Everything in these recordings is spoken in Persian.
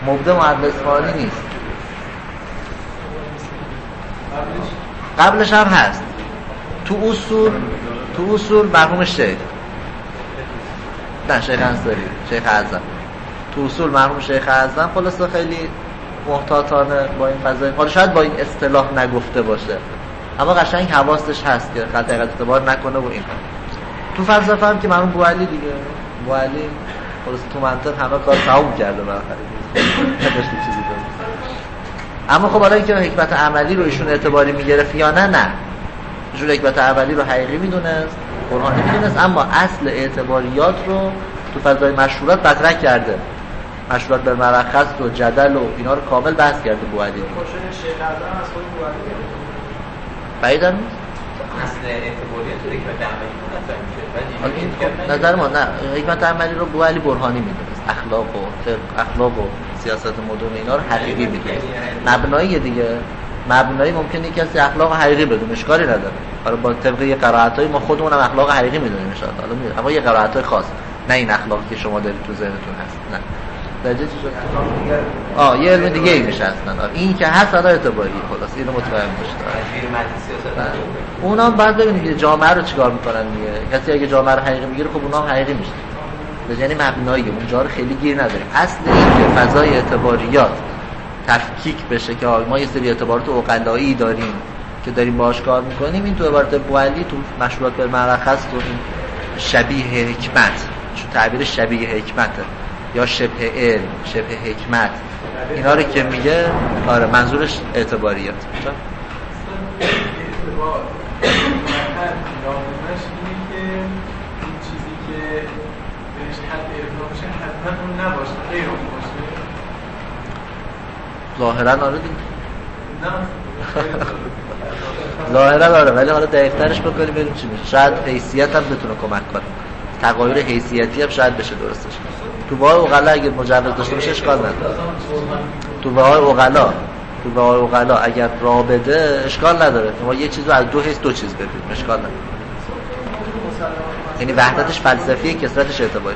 مبدع معدل اصفهانی نیست. قبلش هم هست تو اصول مرحوم شیخ، نه شیخ انصاری، شیخ اعظم. تو اصول مرحوم شیخ اعظم خلاصه خیلی محتاطانه با این قضیه، حالا شاید با این اصطلاح نگفته باشه اما قشنگ حواسش هست که خط دقت اعتبار نکنه. و این تو فلسفه هم که مرحوم بوعلی دیگه، بوعلی خلاص تو منطق همه کار تموم کرده بالاخره نداشت چیزی کنه. اما خب حالا اینکه حکمت عملی رو ایشون اعتباری میگرفت یا نه ایشون حکمت عملی رو حقیقی میدونست، برهانی میدونست، اما اصل اعتباریات رو تو فضای مشهورات مطرح کرده. مشهورات به مرخص و جدل و اینا رو کامل بحث کرده بوعلی. شیخ اعظم از خود بوعلی بعیدم نیست اصل اعتباریات رو حکمت عملی میشه. نظر ما نه، حکمت عملی رو بوعلی برهانی میدونست، اخلاق و سیاست مدرن اینا رو حقیقی میدونست. مبنایی دیگه، مبنایی ممکنه کسی اخلاق حقیقی بدونه، اشکالی نداره. حالا با طبق یه قرائتای ما خودمون هم اخلاق حقیقی میدونیم ان شاء الله، حالا میدونیم، اما یه قرائتای خاص، نه این اخلاقی که شما دارید تو ذهنتون هست. نه درجه چی شد؟ یه علم دیگه ای میشه اصلا. این که هست حالا اعتباری، خلاص اینو مطمئن باشید. اونا بعد ببینید که جامعه رو چیکار میکنن دیگه. کسی اگه جامعه رو حقیقی میگیره خب اونا هم حقیقی میشه. یعنی مبنایی اونجا رو خیلی گیر نداریم. اصل این که فضای اعتباریات تفکیک بشه که ما یه سری اعتبارات عقلایی داریم که داریم باهاش کار میکنیم، این تو عبارت بوعلی تو مشهورات به مرخص تو این شبیه حکمت، چون تعبیر شبیه حکمته یا شبه علم، شبه حکمت، اینا رو که میگه آره منظورش اعتباریات. چون ظاهرا آره دیگه، ظاهرا آره، ولی حالا دقیق‌ترش بکنیم ببینیم چی میشه. شاید حیثیت هم بتونه کمک کنه، تغییر حیثیتی هم شاید بشه درستش. تو واقع عقلا اگه مجوز داشته باشه اشکال نداره. تو واقع عقلا اگر راه بده اشکال نداره. ما یه چیزو از دو حیث دو چیز ببینیم، اشکال نداره. یعنی وحدتش فلسفیه، کثرتش اعتباری.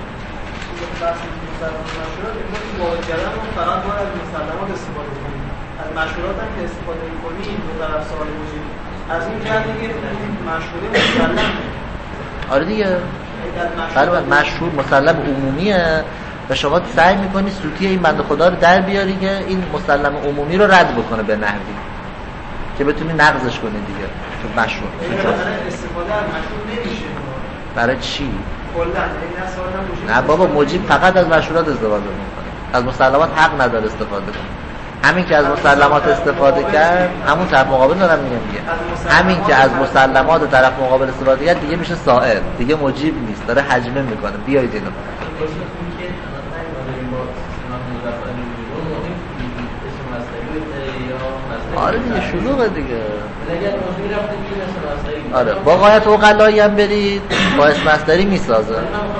فقط باید از مسلمات استفاده کنیم. از مشهورات هم که استفاده می‌کنیم به طرف سوال وجود از این جهت دیگه مشهوره مسلم. آره دیگه، بله مشهور مسلم عمومیه و شما سعی می‌کنی سوتی این بنده خدا رو در بیاری که این مسلم عمومی رو رد بکنه به نحوی که بتونی نقضش کنی دیگه. تو مشهور استفاده از مشهور نمیشه. برای چی؟ کلا نه بابا، مجیب فقط از مشهورات استفاده میکنه، از مسلمات حق نداره استفاده کنه. همین که از مسلمات استفاده کرد، همون طرف مقابل دارم میگم دیگه، همین که از مسلمات طرف مقابل استفاده کرد دیگه میشه سائل، دیگه مجیب نیست، داره حجمه میکنه. بیایید اینو آره دیگه شلوغه دیگه. آره با قایت عقلایی هم برید با اسم مصدری میسازه.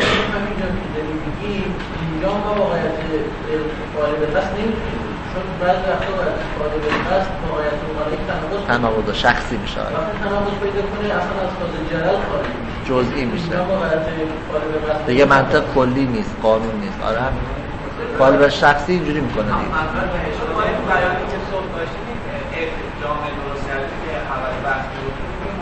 تناقض شخصی میشه، جزئی میشه دیگه، منطق کلی نیست، قانون نیست. آره قالب شخصی اینجوری میکنه دیگه. جامعه درست کرده که اول بحث بود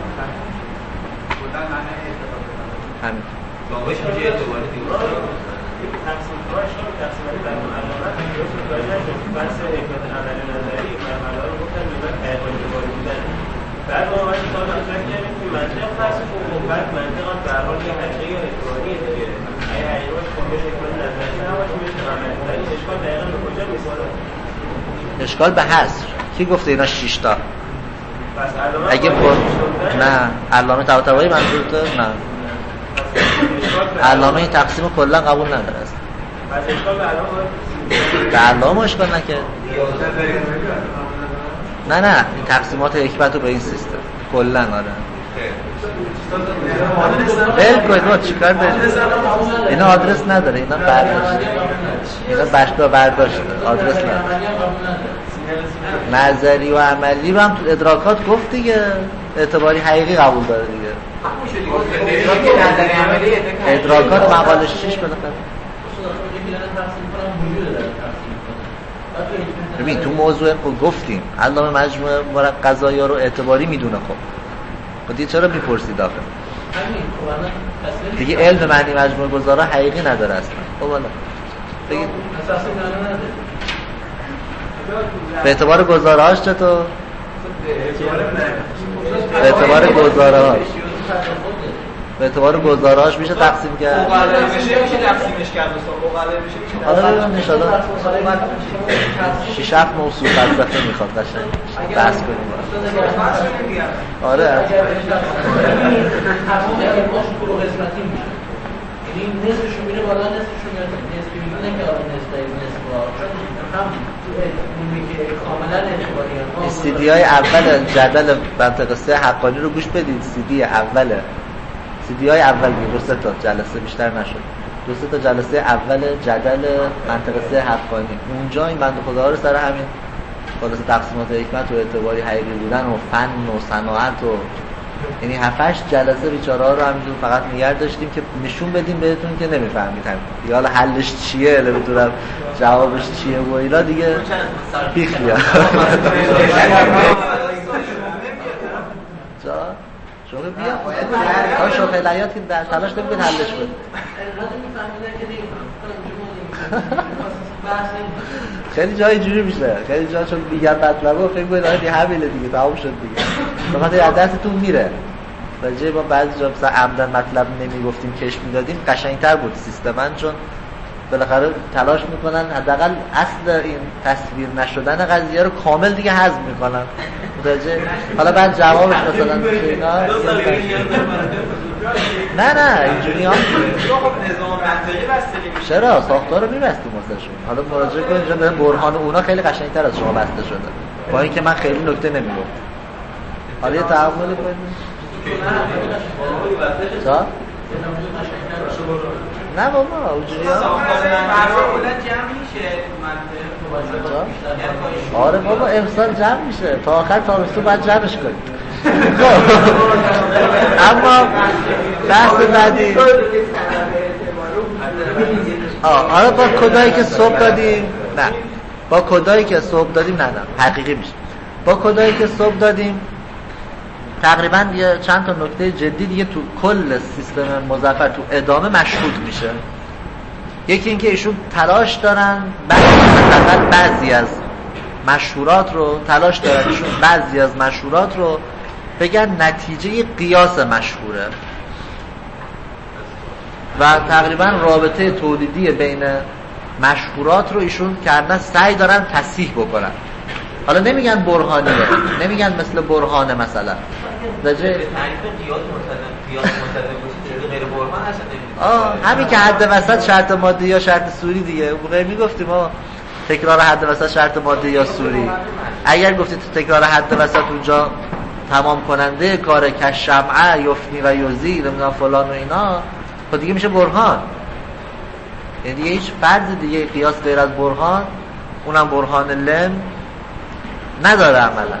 بودن معنی اعتبار همین جامعهش میشه اعتباری دیگه. تقسیم کارش رو تقسیماتی بر علامت درست متوجه شد. بحث حکمت عملی نظری مرحله رو گفتن میگن اعتباری بودن. بعد ما وقتی تا مطرح کردیم که منطق فرض کنیم، بعد منطق هم به هر حال یه حقیقی یا اعتباریه دیگه. اگه حقیقیش خودش حکمت نظری نباشه میشه عملی. اشکال دقیقاً به کجا میخوره؟ اشکال به حصر. کی گفته اینا 6 تا؟ اگه پر نه علامه طباطبایی منظورته؟ نه علامه این تقسیم کلا قبول نداره است. پس اشکال به علامه اشکال نکرد. نه این تقسیمات حکمت رو به این سیستم کلا آره بل کنید ما چیکار داریم؟ اینا آدرس نداره، اینا برداشته آدرس نداره. نظری و عملی رو هم تو ادراکات گفت دیگه، اعتباری حقیقی قبول داره دیگه. ادراکات مقاله 6 بالاخره ببین تو موضوع گفتیم علامه مجموع قضایا رو اعتباری میدونه. خب دیگه چرا میپرسید آخه؟ دیگه علم معنی مجموع گذارا حقیقی نداره اصلا. خب والا بگید به اعتبار گزارهاش چطور؟ به اعتبار گزارهاش به اعتبار گزارهاش میشه تقسیم کرد. مقرر میشه تقسیمش کرد مثلا مقرر میشه. حالا ان شاء الله 6 7 موضوع فلسفه میخواد قشنگ بحث کنیم. آره یعنی نصفشون میره بالا نصفشون میاد نصفی میمونه که آره نصف هم اونی که کاملا اعتباری هست. سی دی های اول جدل منطقه 3 حقانی رو گوش بدید. سی دی های اول دو سه تا جلسه بیشتر نشد. 2-3 تا جلسه اول جدل منطقه 3 حقانی. اونجا این بنده خدا رو سر همین خلاص تقسیمات حکمت و اعتباری حقیقی بودن و فن و صناعت و یعنی 7-8 جلسه بیچاره ها رو همینجور فقط نگه داشتیم که نشون بدیم بهتون که نمیفهمید همین. یا حالا حلش چیه، نمیدونم جوابش چیه و اینا دیگه بیخ بیا. جا شوخی بیا. تا شوخی لیات که در تلاش نمی‌کنید حلش کنید. خیلی جای جوری میشه. خیلی جا چون میگن مطلبو فکر کنید آره همینه دیگه تموم شد دیگه. فقط از دستتون میره. راجع با بعضی جا مثلا عمدن مطلب نمیگفتیم کش میدادیم قشنگتر بود سیستماً، چون بالاخره تلاش میکنن حداقل اصل این تصویر نشدن قضیه رو کامل دیگه هضم میکنن. حالا بعد جوابش مثلا اینا نه اینجوری هم نظام منطقی بسته چرا ساختار رو میبستیم واسهشون. حالا مراجعه کنید اینجا به برهان اونا خیلی قشنگتر از شما بسته شده، با اینکه من خیلی نکته نمیگم. حالا یه تعاملی کنید. چا؟ نه بابا اونجوری ها آره بابا امسال جمع میشه تا آخر تابستون باید جمعش کنیم. اما بحث بعدی آره با کدایی که صبح دادیم نه با کدایی که صبح دادیم نه حقیقی میشه. با کدایی که صبح دادیم تقریبا یه چند تا نکته جدی دیگه تو کل سیستم مظفر تو ادامه مشهود میشه. یکی اینکه ایشون تلاش دارن بعضی از مشهورات رو بگن نتیجه قیاس مشهوره و تقریبا رابطه تولیدی بین مشهورات رو ایشون کردن سعی دارن تصحیح بکنن. حالا نمیگن برهانیه، نمیگن مثل برهانه مثلا درجه قیاس مصدق باشه غیر برهان هست. همین که حد وسط شرط ماده یا شرط سوری دیگه. موقعی میگفتیم تکرار حد وسط شرط ماده یا سوری. اگر گفتید تکرار حد وسط اونجا تمام کننده کار که شمعه یفنی و یزید نمیدونم فلان و اینا، خب دیگه میشه برهان. یعنی دیگه هیچ فرض دیگه قیاس غیر از برهان، اونم برهان لم نداره عملا.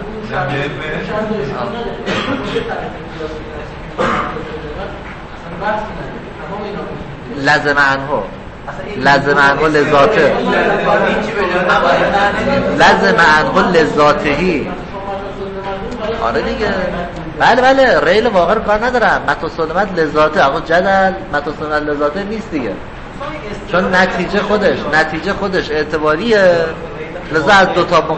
لازم عنه لذاته لازم عنه لذاتهی. آره دیگه بله ریل واقع رو کار ندارم. متوسلمت لذاته آقا جدل متوسلمت لذاته نیست دیگه، چون نتیجه خودش اعتباریه. لذا از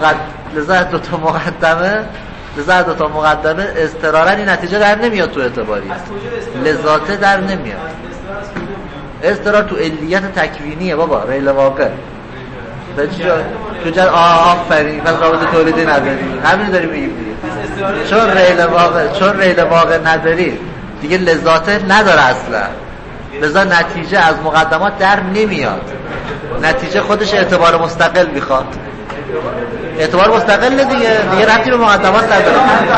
دو تا مقدمه اضطرارا این نتیجه در نمیاد تو اعتباری. لذاته در نمیاد. اضطرار تو علیت تکوینیه بابا. ریل واقع تو جد آفرین پس رابطه تولیدی نداری. همین داریم میگیم دیگه. چون ریل واقع نداری دیگه لذاته نداره اصلا. لذا نتیجه از مقدمات در نمیاد. نتیجه خودش اعتبار مستقل میخواد. اعتبار مستقل دیگه ربطی به مقدمات نداره.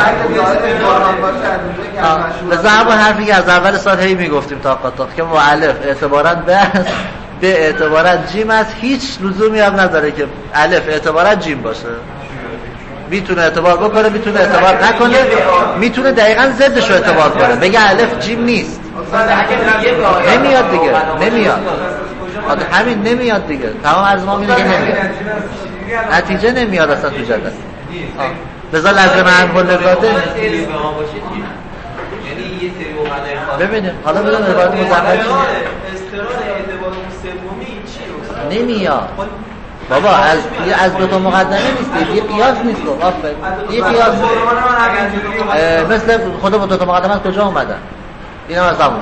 لذا همون حرفی که از اول سال هی میگفتیم تا که مؤلف اعتباراً به اعتباراً جیم است، هیچ لزومی هم نداره که الف اعتباراً جیم باشه. میتونه اعتبار بکنه، میتونه اعتبار نکنه، میتونه دقیقاً ضدش رو اعتبار کنه، بگه الف جیم نیست. نمیاد دیگه. همین نمیاد دیگه. تمام عرض ما میگه نمیاد. نتیجه نمیاد اصلا تو جدل. لذا لازم عنه لذاته. یعنی یه سری اوقات ببینه حالا بدون عبارت مزخرف استرار اعتبار سومی چی رو نمیاد بابا. از دو تا مقدمه نیست، یه قیاس نیست. آفرین، یه قیاس مثل خدا با دو تا مقدمه از کجا اومدن؟ این هم از همون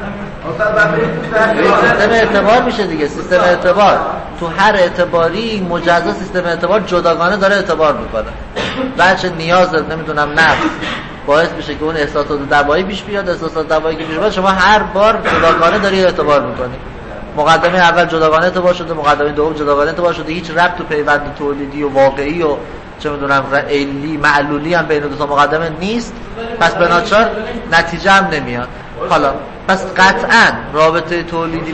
سیستم اعتبار میشه دیگه. سیستم اعتبار تو هر اعتباری مجزا سیستم اعتبار جداگانه داره اعتبار میکنه. بچه نیاز نمیدونم نفس باعث میشه که اون احساسات دوایی پیش بیاد، احساسات دوایی که پیش بیاد شما هر بار جداگانه داری اعتبار میکنی. مقدمه اول جداگانه اعتبار شده، مقدمه دوم جداگانه اعتبار شده، هیچ ربط و پیوند تولیدی و واقعی و چه میدونم علی معلولی هم بین دو تا مقدمه نیست. پس به ناچار نتیجه هم نمیاد. حالا پس قطعا رابطه تولیدی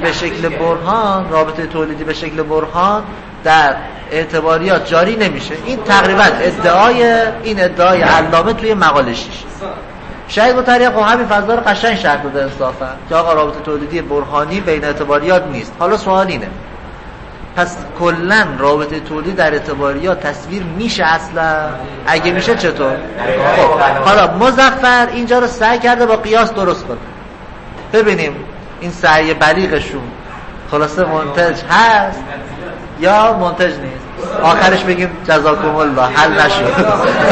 به شکل برهان در اعتباریات جاری نمیشه. این تقریبا ادعای علامه توی مقاله 6. شاید با طریق همین فضا رو قشنگ شرح داده انصافا که آقا رابطه تولیدی برهانی بین اعتباریات نیست. حالا سوال اینه، پس کلا رابطه تولید در اعتباریات تصویر میشه اصلا؟ اگه میشه چطور؟ حالا مظفر اینجا رو سعی کرده با قیاس درست کنه. ببینیم این سعی بلیغشون خلاصه منتج هست یا منتج نیست. آخرش بگیم جزاکم الله حل نشد.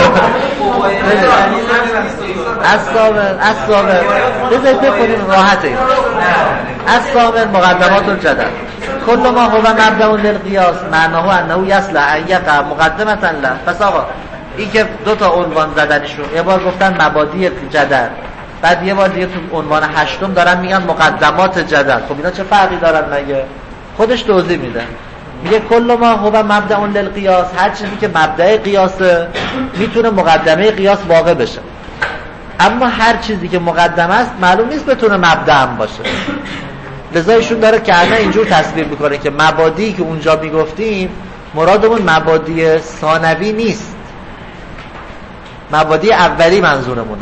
از صابر بذارید بخونیم راحته. از صابر مقدمات الجدل کل ما هو مبدأ للقیاس معناه انه یصلح ان یقع مقدمة له. پس آقا این که دو تا عنوان زدنشون، یه بار گفتن مبادی جدل، بعد یه بار دیگه تو عنوان هشتم دارن میگن مقدمات جدل. خب اینا چه فرقی دارن مگه؟ خودش توضیح میده، میگه کل ما هو مبدأ للقیاس، هر چیزی که مبدأ قیاسه میتونه مقدمه قیاس واقع بشه، اما هر چیزی که مقدمه است معلوم نیست بتونه مبدأ هم باشه. لذا ایشون داره که انا اینجور تصویر میکنه که مبادی که اونجا میگفتیم مرادمون مبادی ثانوی نیست، مبادی اولی منظورمونه.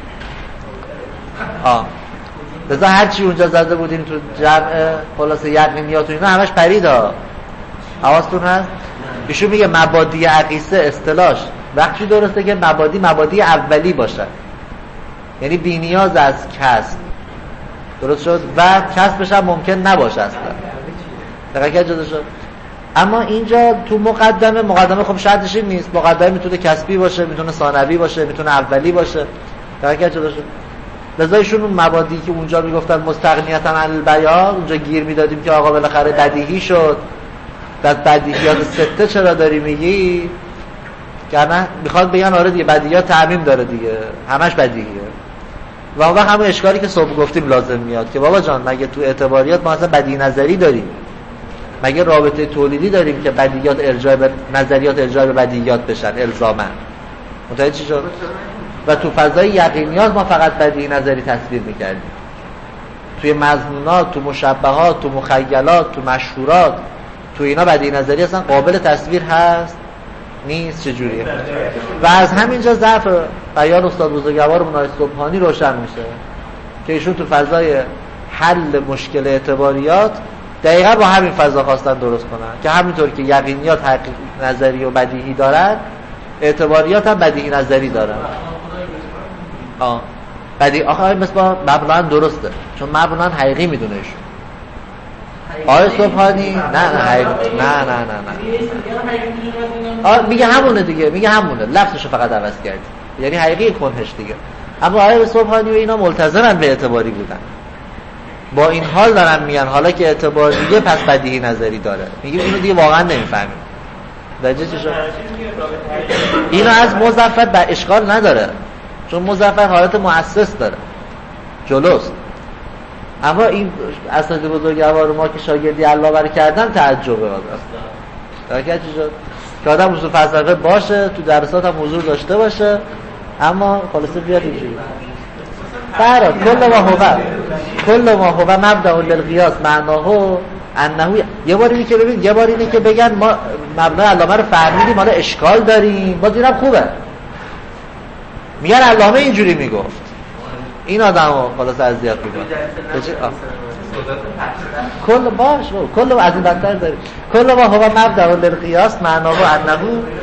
لذا هر چی اونجا زده بودیم تو جمع خلاصه یقینیات و اینا همش پریدا. حواستون هست؟ ایشون میگه مبادی عقیسه اصطلاحش وقتی درسته که مبادی اولی باشه، یعنی بی نیاز از کسب، درست شد؟ و کسبش هم ممکن نباشه اصلا. دقیقاً جدا شد. اما اینجا تو مقدمه خب شرطش این نیست. مقدمه میتونه کسبی باشه، میتونه ثانوی باشه، میتونه اولی باشه. دقیقاً جدا شد. لذا ایشون اون مبادی که اونجا میگفتن مستغنیتا عن البیان، اونجا گیر میدادیم که آقا بالاخره بدیهی شد. در بدیهیات سته چرا داری میگی؟ که نه میخواد بگن آره دیگه بدیهیات تعمیم داره دیگه، همش بدیهیه. و اون وقت همون اشکالی که صبح گفتیم لازم میاد که بابا جان مگه تو اعتباریات ما اصلا بدیهی نظری داریم؟ مگه رابطه تولیدی داریم که بدیهیات ارجاع به نظریات ارجاع به بدیهیات بشن الزاما؟ متوجه چی شد؟ و تو فضای یقینیات ما فقط بدیهی نظری تصویر میکردیم. توی مضمونات، تو مشبهات، تو مخیلات، تو مشهورات، تو اینا بدیهی نظری اصلا قابل تصویر هست نیست. چجوریه؟ و از همینجا ضعف بیان استاد بزرگوارمون آقای سبحانی روشن میشه که ایشون تو فضای حل مشکل اعتباریات دقیقا با همین فضا خواستن درست کنن که همینطور که یقینیات حقیقی نظری و بدیهی دارن، اعتباریات هم بدیهی نظری دارن. بدیهی آخه مثل مبنا درسته چون مبنا حقیقی میدونه ایشون. آقای سبحانی نه میگه همونه دیگه، میگه همونه، لفظشو فقط عوض کردی، یعنی حقیقی کنهش دیگه. اما آقای سبحانی و اینا ملتزمن به اعتباری بودن. با این حال دارن میگن حالا که اعتباریه پس بدیهی نظری داره. میگیم اینو دیگه واقعا نمیفهمیم. درجه چی شد؟ اینو از مظفر به اشکال نداره چون مظفر حالت مؤسس داره جلوست. اما این اساتید بزرگوار ما که شاگردی علامه کردن تعجبه است. درکه چی شد؟ که آدم اصول فلسفه باشه، تو درسات هم حضور داشته باشه، اما خلاصه بیاد اینجوری. برات کل ما هو مبدأ للقیاس معناه انه یه بار اینه که ببین، یه بار اینه که بگن ما مبنای علامه رو فهمیدیم حالا اشکال داریم، باز اینم خوبه. میگن علامه اینجوری میگفت. این آدمو خلاص اذیت میکنه. کل باش کل از این بدتر داریم کل ما هو مبدأ للقیاس معنا و انه.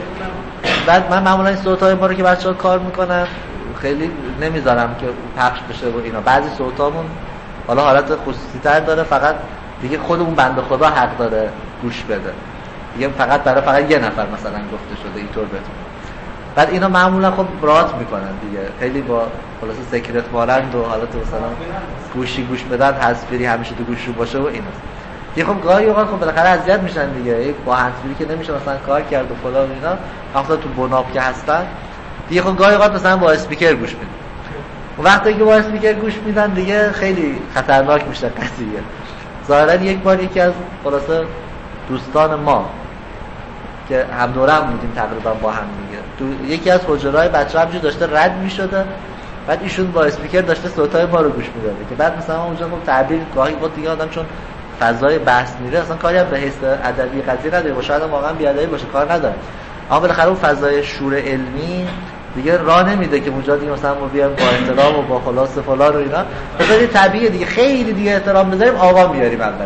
بعد من معمولا این صوت‌های ما رو که بچه‌ها کار میکنن خیلی نمیذارم که پخش بشه و اینا. بعضی صوتامون حالا حالت خصوصی‌تر داره، فقط دیگه خودمون بنده خدا حق داره گوش بده دیگه، فقط برای یه نفر مثلا گفته شده اینطور بهتون. بعد اینا معمولا خب رات میکنن دیگه، خیلی با خلاص سکرت مانند و حالت مثلا گوش بدن هسپری همیشه تو گوشو باشه و اینا. دیگه خب گاهی اوقات خب بالاخره اذیت میشن دیگه، با هسپری که نمیشه مثلا کار کرد و فلان و اینا، وقتا تو بناب که هستن دیگه خب گاهی اوقات مثلا با اسپیکر گوش میدن. وقتی که با اسپیکر گوش میدن دیگه خیلی خطرناک میشه قضیه. ظاهرا یک بار یکی از خلاصه دوستان ما که هم دوره هم بودیم تقریبا با هم دیگه، تو یکی از حجرهای بچه همجور داشته رد میشده، بعد ایشون با اسپیکر داشته صوتای ما رو گوش میداده که بعد مثلا اونجا خب تعبیر گاهی بود دیگه آدم چون فضای بحث میره اصلا کاری هم به حس ادبی قضیه نداره و شاید واقعا بی‌ادبی باشه کار نداره، اما بالاخره اون فضای شور علمی دیگه راه نمیده که اونجا دیگه مثلا ما بیایم با احترام و با خلاص فلان و اینا بذارید طبیعیه دیگه، خیلی دیگه احترام بذاریم آقا میاریم اولش،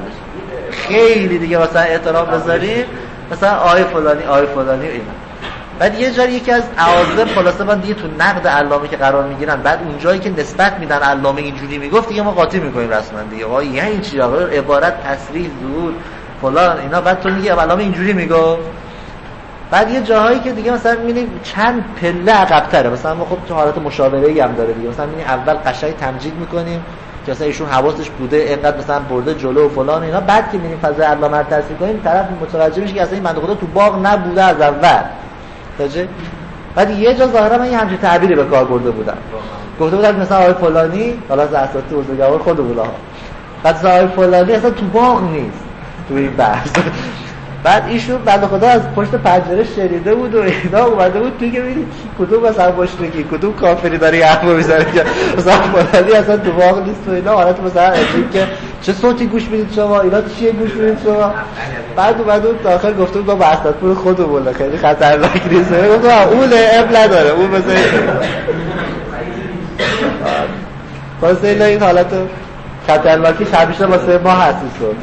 خیلی دیگه مثلا احترام بذاریم مثلا آی فلانی اینا. بعد یه جایی یکی از اعاظم خلاصه من دیگه تو نقد علامه که قرار میگیرن، بعد اون جایی که نسبت میدن علامه اینجوری میگفت دیگه ما قاطی میکنیم رسما دیگه، آقا یعنی چی آقا عبارت تصریح ظهور فلان اینا، بعد تو میگی علامه اینجوری میگفت. بعد یه جاهایی که دیگه مثلا میبینی چند پله عقب‌تره، مثلا ما خب تو حالت مشاوره‌ای هم داره دیگه، مثلا میبینی اول قشنگ تمجید میکنیم که مثلا ایشون حواسش بوده اینقدر مثلا برده جلو و فلان اینا، بعد که میبینیم فضای علامه رو تصحیح کنیم طرف متوجه میشه که اصلا این بنده خدا تو باغ نبوده از اول. تاجه بعد یه جا ظاهرا من یه همچین تعبیری به کار برده بودم، گفته بودم مثلا آقای فلانی حالا از اساتید بزرگوار خود بودا، بعد آقای فلانی اصلا تو باغ نیست تو این بحث. بعد ایشون بنده خدا از پشت پنجره شنیده بود و اینا اومده بود توی که ببینید کدوم مثلا مشرکی کدوم کافری داره یه حرفو میزنه که مثلا فلانی اصلا تو واقع نیست و اینا، حالت مثلا عجیب که چه صوتی گوش میدید شما، اینا چیه گوش میدید شما. بعد اومد داخل گفته بود با اساتید خودمون خیلی خطرناک نیست، گفتم اون اب نداره اون مثلا واسه این حالت خطرناکی همیشه واسه ما هست.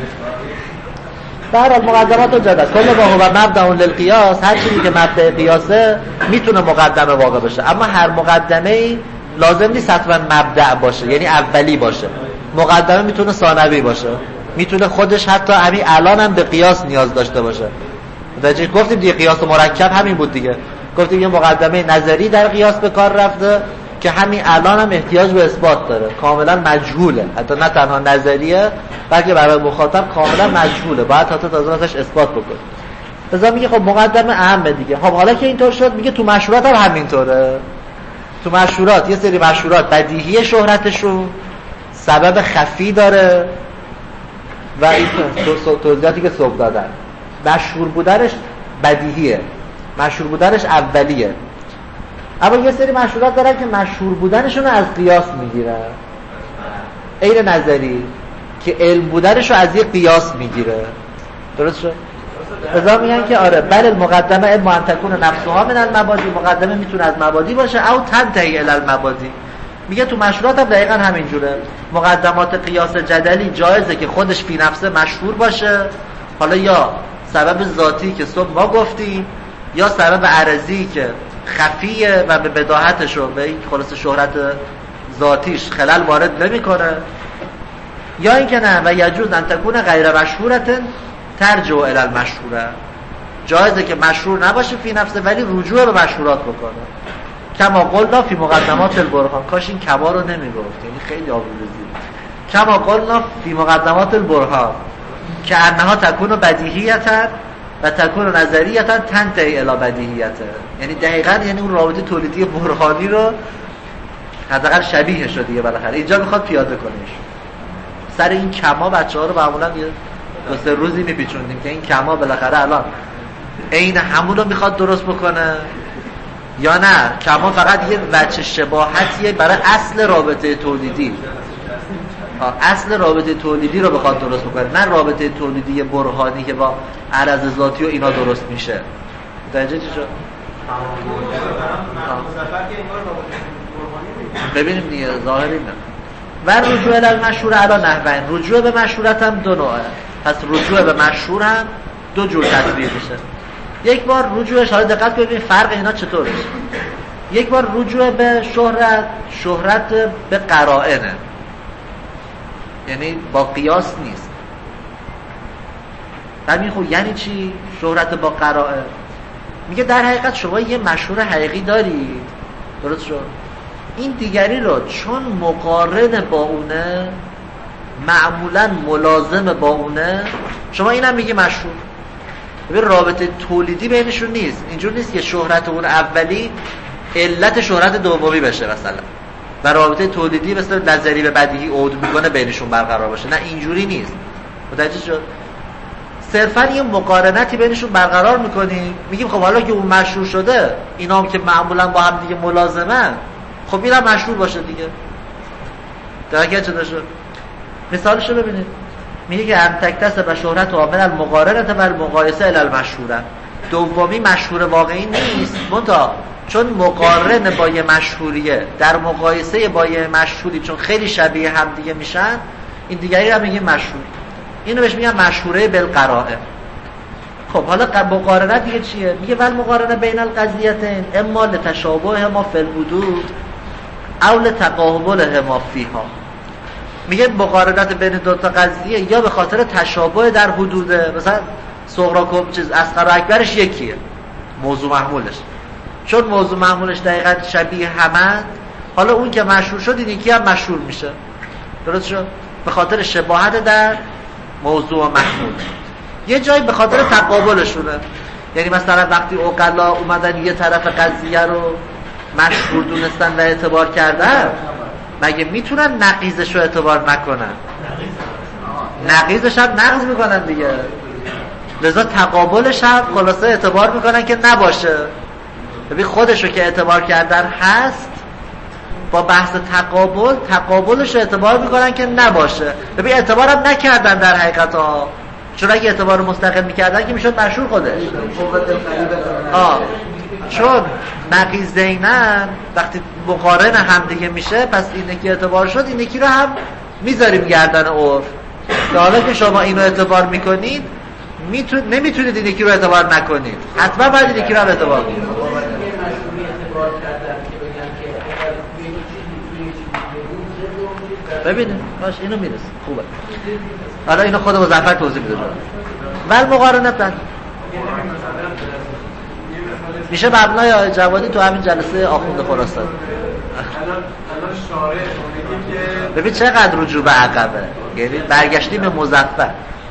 در مقدمات و جدل کل ما هو مبدأ للقیاس، هر چیزی که مبدأ قیاسه میتونه مقدمه واقع بشه، اما هر مقدمه لازم نیست حتما مبدأ باشه یعنی اولی باشه، مقدمه میتونه ثانوی باشه، میتونه خودش حتی همین الان هم به قیاس نیاز داشته باشه. متوجه گفتیم دیگه قیاس مرکب همین بود دیگه، گفتیم یه مقدمه نظری در قیاس به کار رفته که همین الان هم احتیاج به اثبات داره، کاملا مجهوله، حتی نه تنها نظریه بلکه برای مخاطب کاملا مجهوله، باید حتی تازه ازش اثبات بکنه. لذا میگه خب مقدمه اهمه دیگه. خب حالا که اینطور شد میگه تو مشروعات هم همینطوره. تو مشروعات یه سری مشروعات بدیهی شهرتشون سبب خفی داره و این توضیحاتی که صبح دادن، مشهور بودنش بدیهیه، مشهور بودنش اولیه. اما یه سری مشهورات دارن که مشهور بودنشون رو از قیاس میگیرن، غیر نظری که علم بودنش رو از یه قیاس میگیره. درست شد؟ لذا میگن که آره بل المقدمه علم ان تکون نفسها من المبادی، مقدمه میتونه از مبادی باشه او تنتهی الی المبادی. میگه تو مشروعات هم دقیقاً همینجوره، مقدمات قیاس جدلی جایزه که خودش فی نفسه مشهور باشه، حالا یا سبب ذاتی که صبح ما گفتیم یا سبب عرضی که خفیه و به بداهتش و به این خلاص شهرت ذاتیش خلل وارد نمیکنه، یا اینکه نه و یجوز ان تکون غیر مشهورت ترجع الی المشهوره، جایزه که مشهور نباشه فی نفسه ولی رجوع به مشهورات بکنه. کما قلنا فی مقدمات البرهان، کاش این کما رو نمیگفت یعنی خیلی آبروریزی. کما قلنا فی مقدمات البرهان که انها تکون بدیهیتا و تکون نظریتا تنتهی الی بدیهیته، یعنی دقیقاً یعنی اون رابطه تولیدی برهانی رو حداقل شبیه شده دیگه، بالاخره اینجا میخواد پیاده کنهش. سر این کما بچه‌ها رو معمولاً یه دو سه روزی میپیچوندیم که این کما بالاخره الان عین همون رو میخواد درست بکنه یا نه کما فقط یه وجه شباهتیه برای اصل رابطه تولیدی، اصل رابطه تولیدی رو بخواد درست بکنه، نه رابطه تولیدی برهانی که با عرض ذاتی و اینا درست میشه. متوجه چی شد؟ ببینیم دیگه ظاهر اینه. و رجوع المشهور علی نحوین، رجوع به مشهورت هم دو نوعه. پس رجوع به مشهور هم دو جور تصویر میشه. یک بار رجوعش، حالا دقت کنید فرق اینا چطور میشه. یک بار رجوع به شهرت به قرائنه، یعنی با قیاس نیست. همین خب یعنی چی شهرت با قرائن؟ میگه در حقیقت شما یه مشهور حقیقی دارید، درست شد، این دیگری رو چون مقارن با اونه، معمولا ملازم با اونه، شما اینم میگی مشهور. ببین رابطه تولیدی بینشون نیست، اینجور نیست که شهرت اون اولی علت شهرت دومی بشه مثلا و رابطه تولیدی مثل نظری به بدیهی عود میکنه بینشون برقرار باشه، نه اینجوری نیست. متوجه شد؟ صرفا یه مقارنتی بینشون برقرار میکنیم، میگیم خب حالا که اون مشهور شده، اینا هم که معمولا با هم دیگه ملازمه، خب اینم مشهور باشه دیگه. درکه چه شد؟ مثالشو ببینید، میگه که هم تکتسب شهرت و عامل المقارنت و المقایسه الی المشهوره. دومی مشهور واقعی نیست، منتها چون مقارن با یه مشهوریه، در مقایسه با یه مشهوری چون خیلی شبیه هم دیگه میشن، این دیگری هم میگه مشهور. اینو بهش میگن مشهوره بالقرائن. خب حالا مقارنت دیگه چیه؟ میگه ول مقارنه بین القضیتین اما لتشابههما فی الحدود او لتقابلهما فیها. میگه مقارنت بین دو تا قضیه یا به خاطر تشابه در حدوده، مثلا صغرا چیز اصغر و اکبرش یکیه موضوع محمولش، چون موضوع محمولش دقیقاً شبیه همند، حالا اون که مشهور شد این یکی هم مشهور میشه، درست شد؟ به خاطر شباهت در موضوع محمول. یه جایی به خاطر تقابلشونه، یعنی مثلا وقتی عقلا اومدن یه طرف قضیه رو مشهور دونستن و اعتبار کردن، مگه میتونن نقیضش رو اعتبار نکنن؟ نقیضش هم نقض میکنن دیگه، لذا تقابلش هم خلاصه اعتبار میکنن که نباشه. ببین خودشو که اعتبار کردن هست، با بحث تقابلش اعتبار میکنن که نباشه. ببین اعتبار هم نکردن در حقیقت ها، چون اگه اعتبار مستقل میکردن که میشد مشهور خودش. چون نقیضینن وقتی مقارن هم دیگه میشه، پس این که اعتبار شد این یکی رو هم میذاریم گردن عرف. حالا که شما اینو اعتبار میکنید، نمیتونید این یکی رو اعتبار نکنید، حتما باید این یکی رو هم اعتبار کنید. ببینید باش اینو میرسه خوبه. حالا اینو خود مظفر توضیح بده. ول مقارنت میشه مبنای جوادی تو همین جلسه آخوند خراسان. الان شارع میگه که ببین چقدر رجوع به عقبه، یعنی برگشتیم به مظفر. الان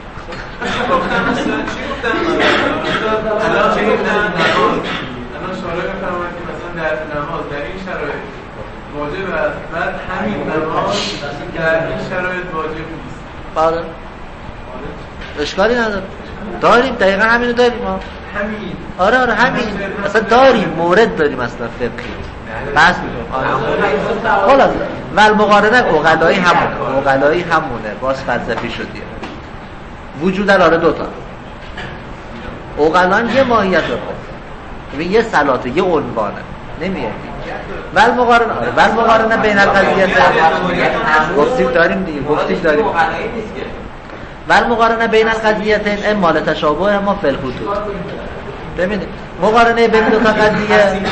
شارع میفرماید که مثلا در نماز در این شرایط واجب است، بعد همین نماز در این شرایط واجب نیست. بله اشکالی نداره، داریم دقیقا همینو داریم ها. همین آره همین اصلا داریم، مورد داریم اصلا فقهی بس میکنم. خلاص ول مقارنه اوغلایی همونه، باز فلسفی شدیه. وجود داره دوتا، اوغلان یه ماهیت داره، ببین یه صلاته یه عنوانه نمیاد. ول مقارنه بین القضیت گفتیم داریم ول مقارنه بین القضیتین اما لتشابه اما فی الحدود. ببینید مقارنه بین دو تا قضیه،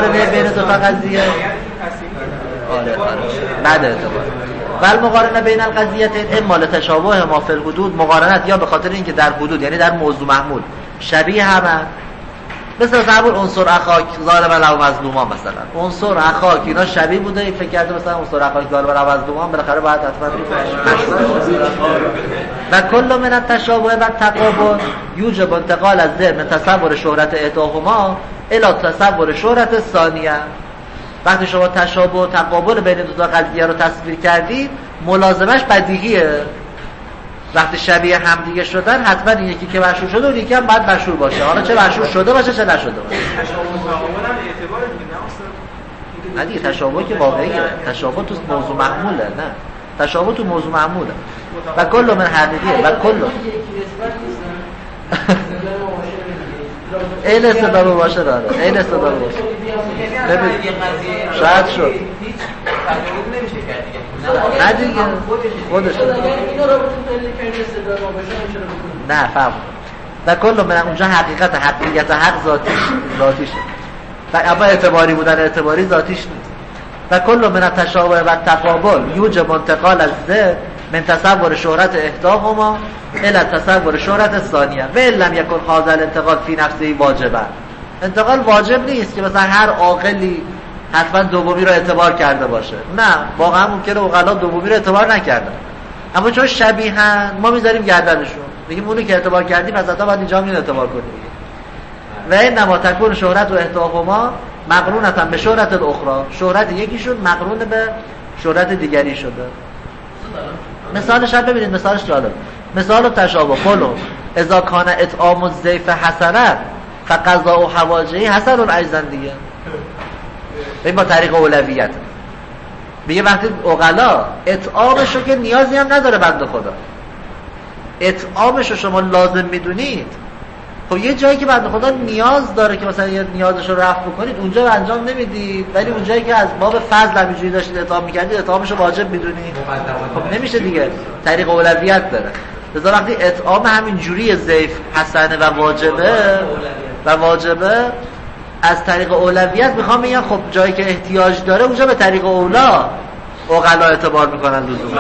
آره بعد اعتبار ول مقارنه بین القضیتین اما لتشابه اما فی الحدود. مقارنت یا به خاطر اینکه در حدود یعنی در موضوع محمول شبیه همه، مثل همون عنصر اخاک ظالم لو مظلوما، مثلا عنصر اخاک اینا شبیه بوده، این فکر کرده مثلا عنصر اخاک ظالم لو مظلوما بالاخره باید حتما مشهور و کل من التشابه و تقابل یوجب انتقال از ذهن من تصور شهرت احداهما الی تصور شهرت ثانیه. وقتی شما تشابه و تقابل بین دو تا قضیه رو تصویر کردید، ملازمش بدیهیه. وقتی شبیه هم دیگه شدن، حتما این یکی که مشهور شده اون یکی هم باید مشهور باشه، حالا چه مشهور شده باشه چه نشده باشه. نه دیگه تشابه که واقعیه، تشابه تو موضوع محموله، نه تشابه تو موضوع محموله و کل من حقیقیه و کل این استدامه باشه داره، این استدامه باشه. ببین شاید شد نه دیگه خودش اینو رابطه دلیل که استدلال ما باشه چرا بکنیم؟ نه فهم. و کل من اونجا حقیقت حق ذاتیشه و اما اعتباری بودن اعتباری ذاتیش نیست. و کل من تشابه و تقابل یوجب انتقال از ذهن من تصور شهرت احداهما الى تصور شهرت ثانیه و لم یکن هذا الانتقال فی نفسه واجبا. انتقال واجب نیست که مثلا هر عاقلی حتما دومی رو اعتبار کرده باشه. نه، واقعا ممکنه عقلا دومی رو اعتبار نکردن، اما چون شبیهن ما میذاریم گردنشون، میگیم اونی که اعتبار کردی پس حتما باید اینجا هم اعتبار کنیم. و انما تکون شهرت و احداهما مقرونتا به شهرت الاخرى، شهرت یکیشون مقرون به شهرت دیگری شده. مثالش هم ببینید، مثالش جالب. مثال تشابه قولو اذا کان اطعام الضیف حسنا فقضاء حوائجه حسن ایضا دیگه. این با طریق اولویت میگه وقتی عقلا اطعامشو که نیازی هم نداره بنده خدا، اطعامشو شما لازم میدونید، خب یه جایی که بنده خدا نیاز داره که مثلا یه نیازشو رفع بکنید اونجا انجام نمیدید، ولی اونجایی که از باب فضل همینجوری داشتید اطعام میکردید اطعامشو واجب میدونید، خب نمیشه دیگه، طریق اولویت داره. لذا وقتی اطعام همینجوری ضیف حسنه و واجبه از طریق اولویت میخوام بگم خب جایی که احتیاج داره اونجا به طریق اولا عقلا اعتبار میکنن لزومش.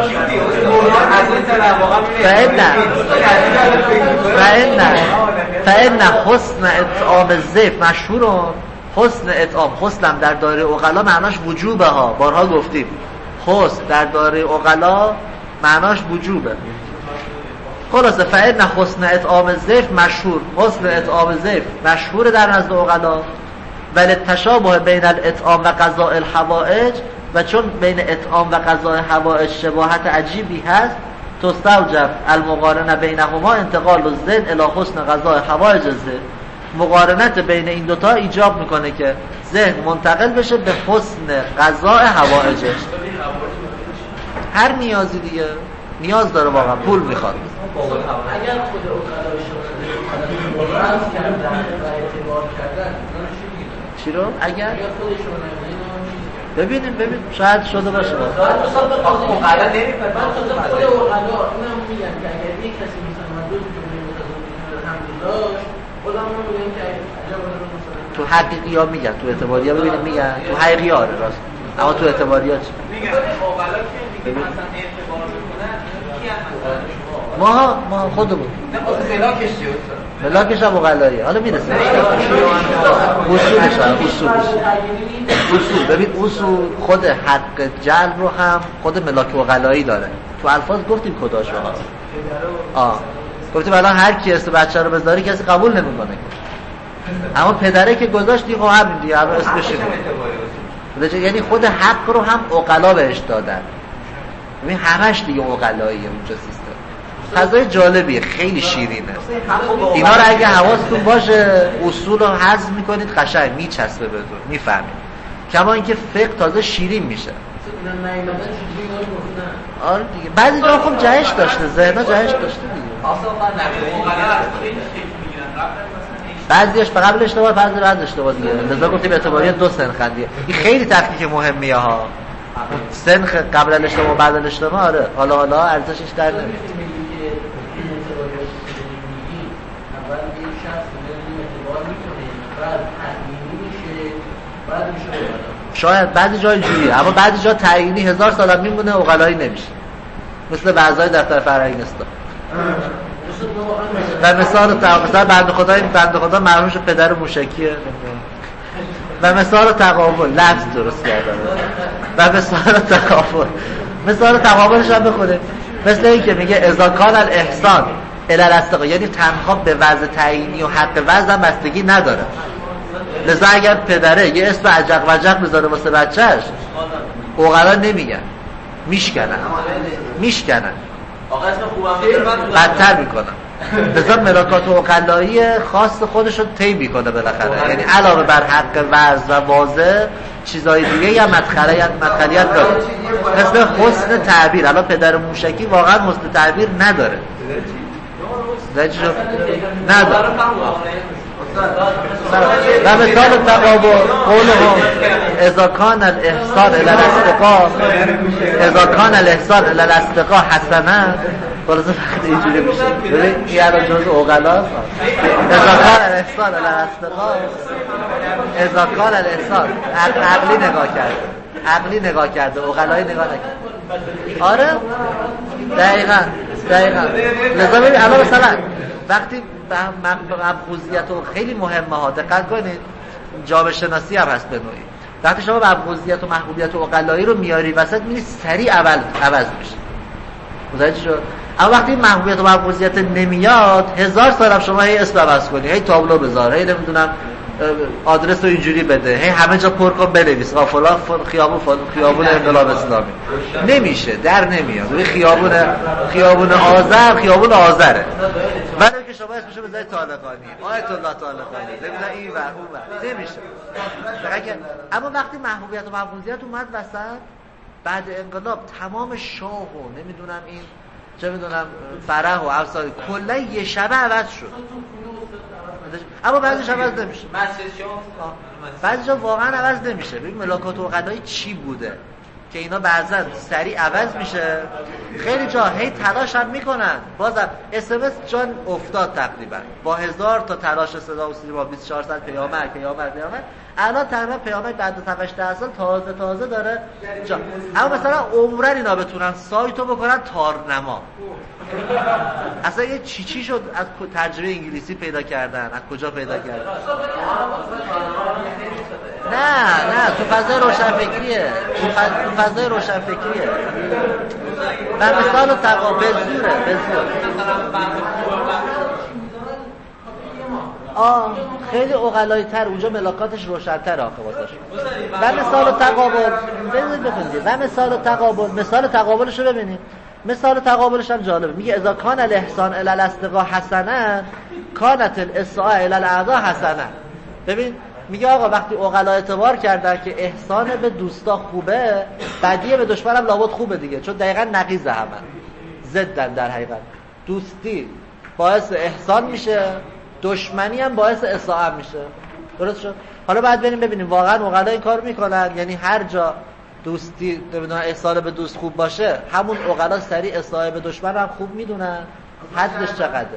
فإن حسن اطعام الضیف مشهور. حسن اطعام، حسنم در دایره عقلا معناش وجوبه ها، بارها گفتیم حسن در دایره عقلا معناش وجوبه. خلاصه فإن حسن اطعام الضیف مشهور، حسن اطعام الضیف مشهور در نزد عقلا، ولی تشابه بین الاطعام و قضاء الحوائج، و چون بین اطعام و قضاء حوائج شباهت عجیبی هست تستوجب المقارنه بینهما انتقال الذهن الی حسن قضاء حوائج الذهن. مقارنت بین این دوتا ایجاب میکنه که ذهن منتقل بشه به حسن قضاء حوائجش. هر نیازی دیگه نیاز داره، واقعا پول میخواد. اگر خود عقلا کردن چی رو؟ اگر خودشون ببینیم شاید شده باشه. من عقلا نمیفهمم. خود عقلا اینم میگن که اگر یک کسی مثلا من دو جمله متضاد هم داشت، خودم میگم که عجب مثلا تو حقیقی ها میگن، تو اعتباری ها ببینیم میگن، تو حقیقی ها راست، اما تو اعتباری ها چی میگن؟ عقلا که میگه مثلا اعتبار میکنن کی هم ما خودمون ملاکش چیه؟ ملاکش هم عقلاییه. حالا میرسه اصول. ببین اصول خود حق جلب رو هم خود ملاک عقلایی داره. تو الفاظ گفتیم کداشو ها، گفتیم الان هر کی اسم بچه رو بذاری کسی قبول نمیکنه، اما پدره که گذاشتی خب همین دیگه همه اسمش اینه. یعنی خود حق رو هم عقلا بهش دادن. ببین همش دیگه عقلاییه اونجا سیستم. فضای جالبیه، خیلی شیرینه. اینا رو اگه حواستون باشه اصول رو حذف میکنید قشنگ میچسبه بهتون، میفهمید. کما اینکه فقه تازه شیرین میشه. آره دیگه بعضی جا خب جهش داشته، ذهن‌ها جهش داشته دیگه. بعضیش به قبل اشتباه، بعضی بعد اشتباه دیگه. لذا گفتیم اعتباری دو سنخ دیگه. این خیلی تفکیک مهمیه ها. سنخ قبل الاشتباه و بعد الاشتباه. آره حالا ارزشش در نمیاد. شاید بعضی جای جوریه، اما بعضی جا تعیینی 1000 سال هم میمونه عقلایی نمیشه، مثل بعضای دفتر فرهنگستان. و مثال بنده خدا مرحومش پدر موشکیه. و مثال تقابل لفظ درست کردن. و مثال تقابلش هم بخونه، مثل این که میگه اذا کان الاحسان الی الاستقا، یعنی تنها به وضع تعیینی و حق وضع بستگی نداره. لذا اگر پدره یه اسم عجق وجق بذاره واسه بچهش عقلا نمیگن، میشکنن بدتر میکنن. لذا ملاکات عقلایی خاص خودش رو طی میکنه بالاخره، یعنی علاوه بر حق ورز و واضح چیزای دیگه هم مدخلیت داره، مثل حسن تعبیر. الان پدر موشکی واقعا حسن تعبیر نداره. و مثال تقابل قولهم اذا کان الاحسان الی الاصدقاء حسنا. خلاصه وقتی اینجوری میشه ببین این الان جزء عقلاست. اذا کان الاحسان الی الاصدقاء، اذا کان الاحسان عقلی نگاه کرده عقلایی نگاه نکرده. آره دقیقاً لذا ببین الان مثلا وقتی مبغوضیت و خیلی مهمه ها دقت کنید، جامعه شناسی هم هست به نوعی، وقتی شما مبغوضیت و محبوبیت و عقلایی رو میاری وسط میبینی سریع عوض میشه. متوجه شد؟ اما وقتی محبوبیت و مبغوضیت نمیاد 1000 سال هم شما هی اسم عوض کنی، هی تابلو بذار، هی نمیدونم آدرس رو اینجوری بده، هی همه جا پر کن بنویس فلان خیابون انقلاب اسلامی، نمیشه، در نمیاد. خیابون آذره ولی که شما اسمشو بذارید طالقانی، آیت الله طالقانی، نمیدونم این ور اون ور، نمیشه. اما وقتی محبوبیت و مبغوضیت اومد وسط بعد انقلاب تمام شاه و نمیدونم این چه میدونم فرح و افساری کلا یه شبه عوض شد. اما بعضیش عوض نمیشه، بعضیش واقعا عوض نمیشه. ببین ملاکات و عقلایی چی بوده که اینا بعضا سریع عوض میشه. خیلی جا هی تلاش هم میکنن، بازم SMS جان افتاد تقریبا با 1000 تا تلاش صدا و سیما 24 ساعت پیامک الان تقریبا پیامک بعد از 7-8 سال تازه داره جا. اما مثلا عمرن اینا بتونن سایتو بکنن تارنما، اصلا یه چی شد از ترجمه انگلیسی پیدا کردن، از کجا پیدا کردن؟ نه تو فضای روشنفکریه، تو فضای روشنفکریه و مثال تقابل زوره خیلی عقلایی تر اونجا ملاکاتش روشن‌تر آخه واسش. و مثال تقابل بخونید و مثال تقابلش رو ببینید. مثال تقابلش هم جالبه، میگه اذا کان الاحسان الی الاصدقاء حسنا کانت الاساءه الی الاعداء حسنا. ببین میگه آقا وقتی عقلا اعتبار کردن که احسان به دوستا خوبه، بدیه به دشمنم لابد خوبه دیگه، چون دقیقاً نقیض همه، ضدن در حقیقت. دوستی باعث احسان میشه، دشمنی هم باعث اساءه میشه. درست شد؟ حالا بعد بریم ببینیم واقعا عقلا این کار میکنن، یعنی هر جا دوستی نمیدونم احسان به دوست خوب باشه همون عقلا سریع اساءه به دشمن هم خوب میدونن حدش چقدره.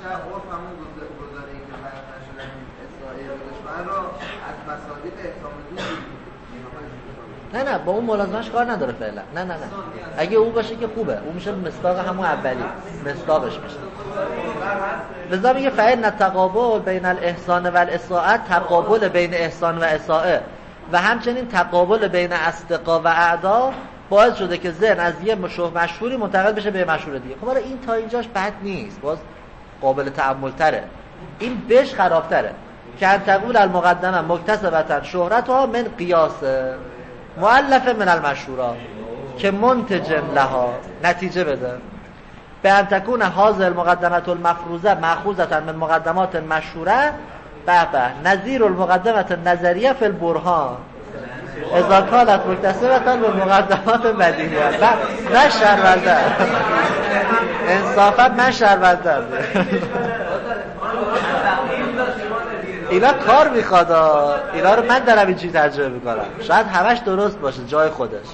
نه با اون ملازمش کار نداره فعلا. نه اگه او باشه که خوبه، اون میشه مصداق همون اولی، مصداقش میشه. لذا میگه فإن التقابل بین الاحسان و الاساءه، تقابل بین احسان و اساءه و همچنین تقابل بین اصدقاء و اعدا باعث شده که ذهن از یه مشهوری منتقل بشه به مشهور دیگه. خب حالا این تا اینجاش بد نیست، باز قابل تأمل تره. این بهش خرابتره که ان تقول المقدمه مکتسبه شهرتها من قیاس مؤلفه من المشهورات که منتج لها، نتیجه بده به ان تکون هذه المقدمه المفروضه ماخوذه من مقدمات مشهوره نظیر المقدمه النظریه فی البرهان اذا كانت مکتسبه بالمقدمات بدیهیه. نه شرمنده انصافا من شرمنده اینا کار میخواد، اینا رو من دارم اینجوری ترجمه میکنم، شاید همش درست باشه جای خودش.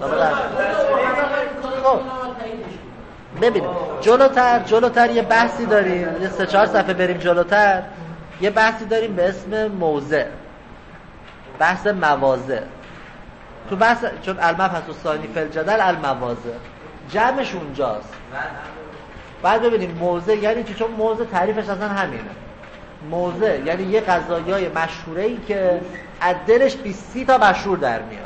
خب ببینیم جلوتر یه بحثی داریم، یه 3-4 صفحه بریم جلوتر، یه بحثی داریم به اسم موضع، بحث مواضع. تو بحث چون المبحث الثانی فی الجدل المواضع جمعش اونجاست. بعد ببینیم موضع یعنی چی، چون موضع تعریفش اصلا همینه. موضع یعنی یه قضایای مشهوره‌ای که از دلش 20 تا مشهور در میاد.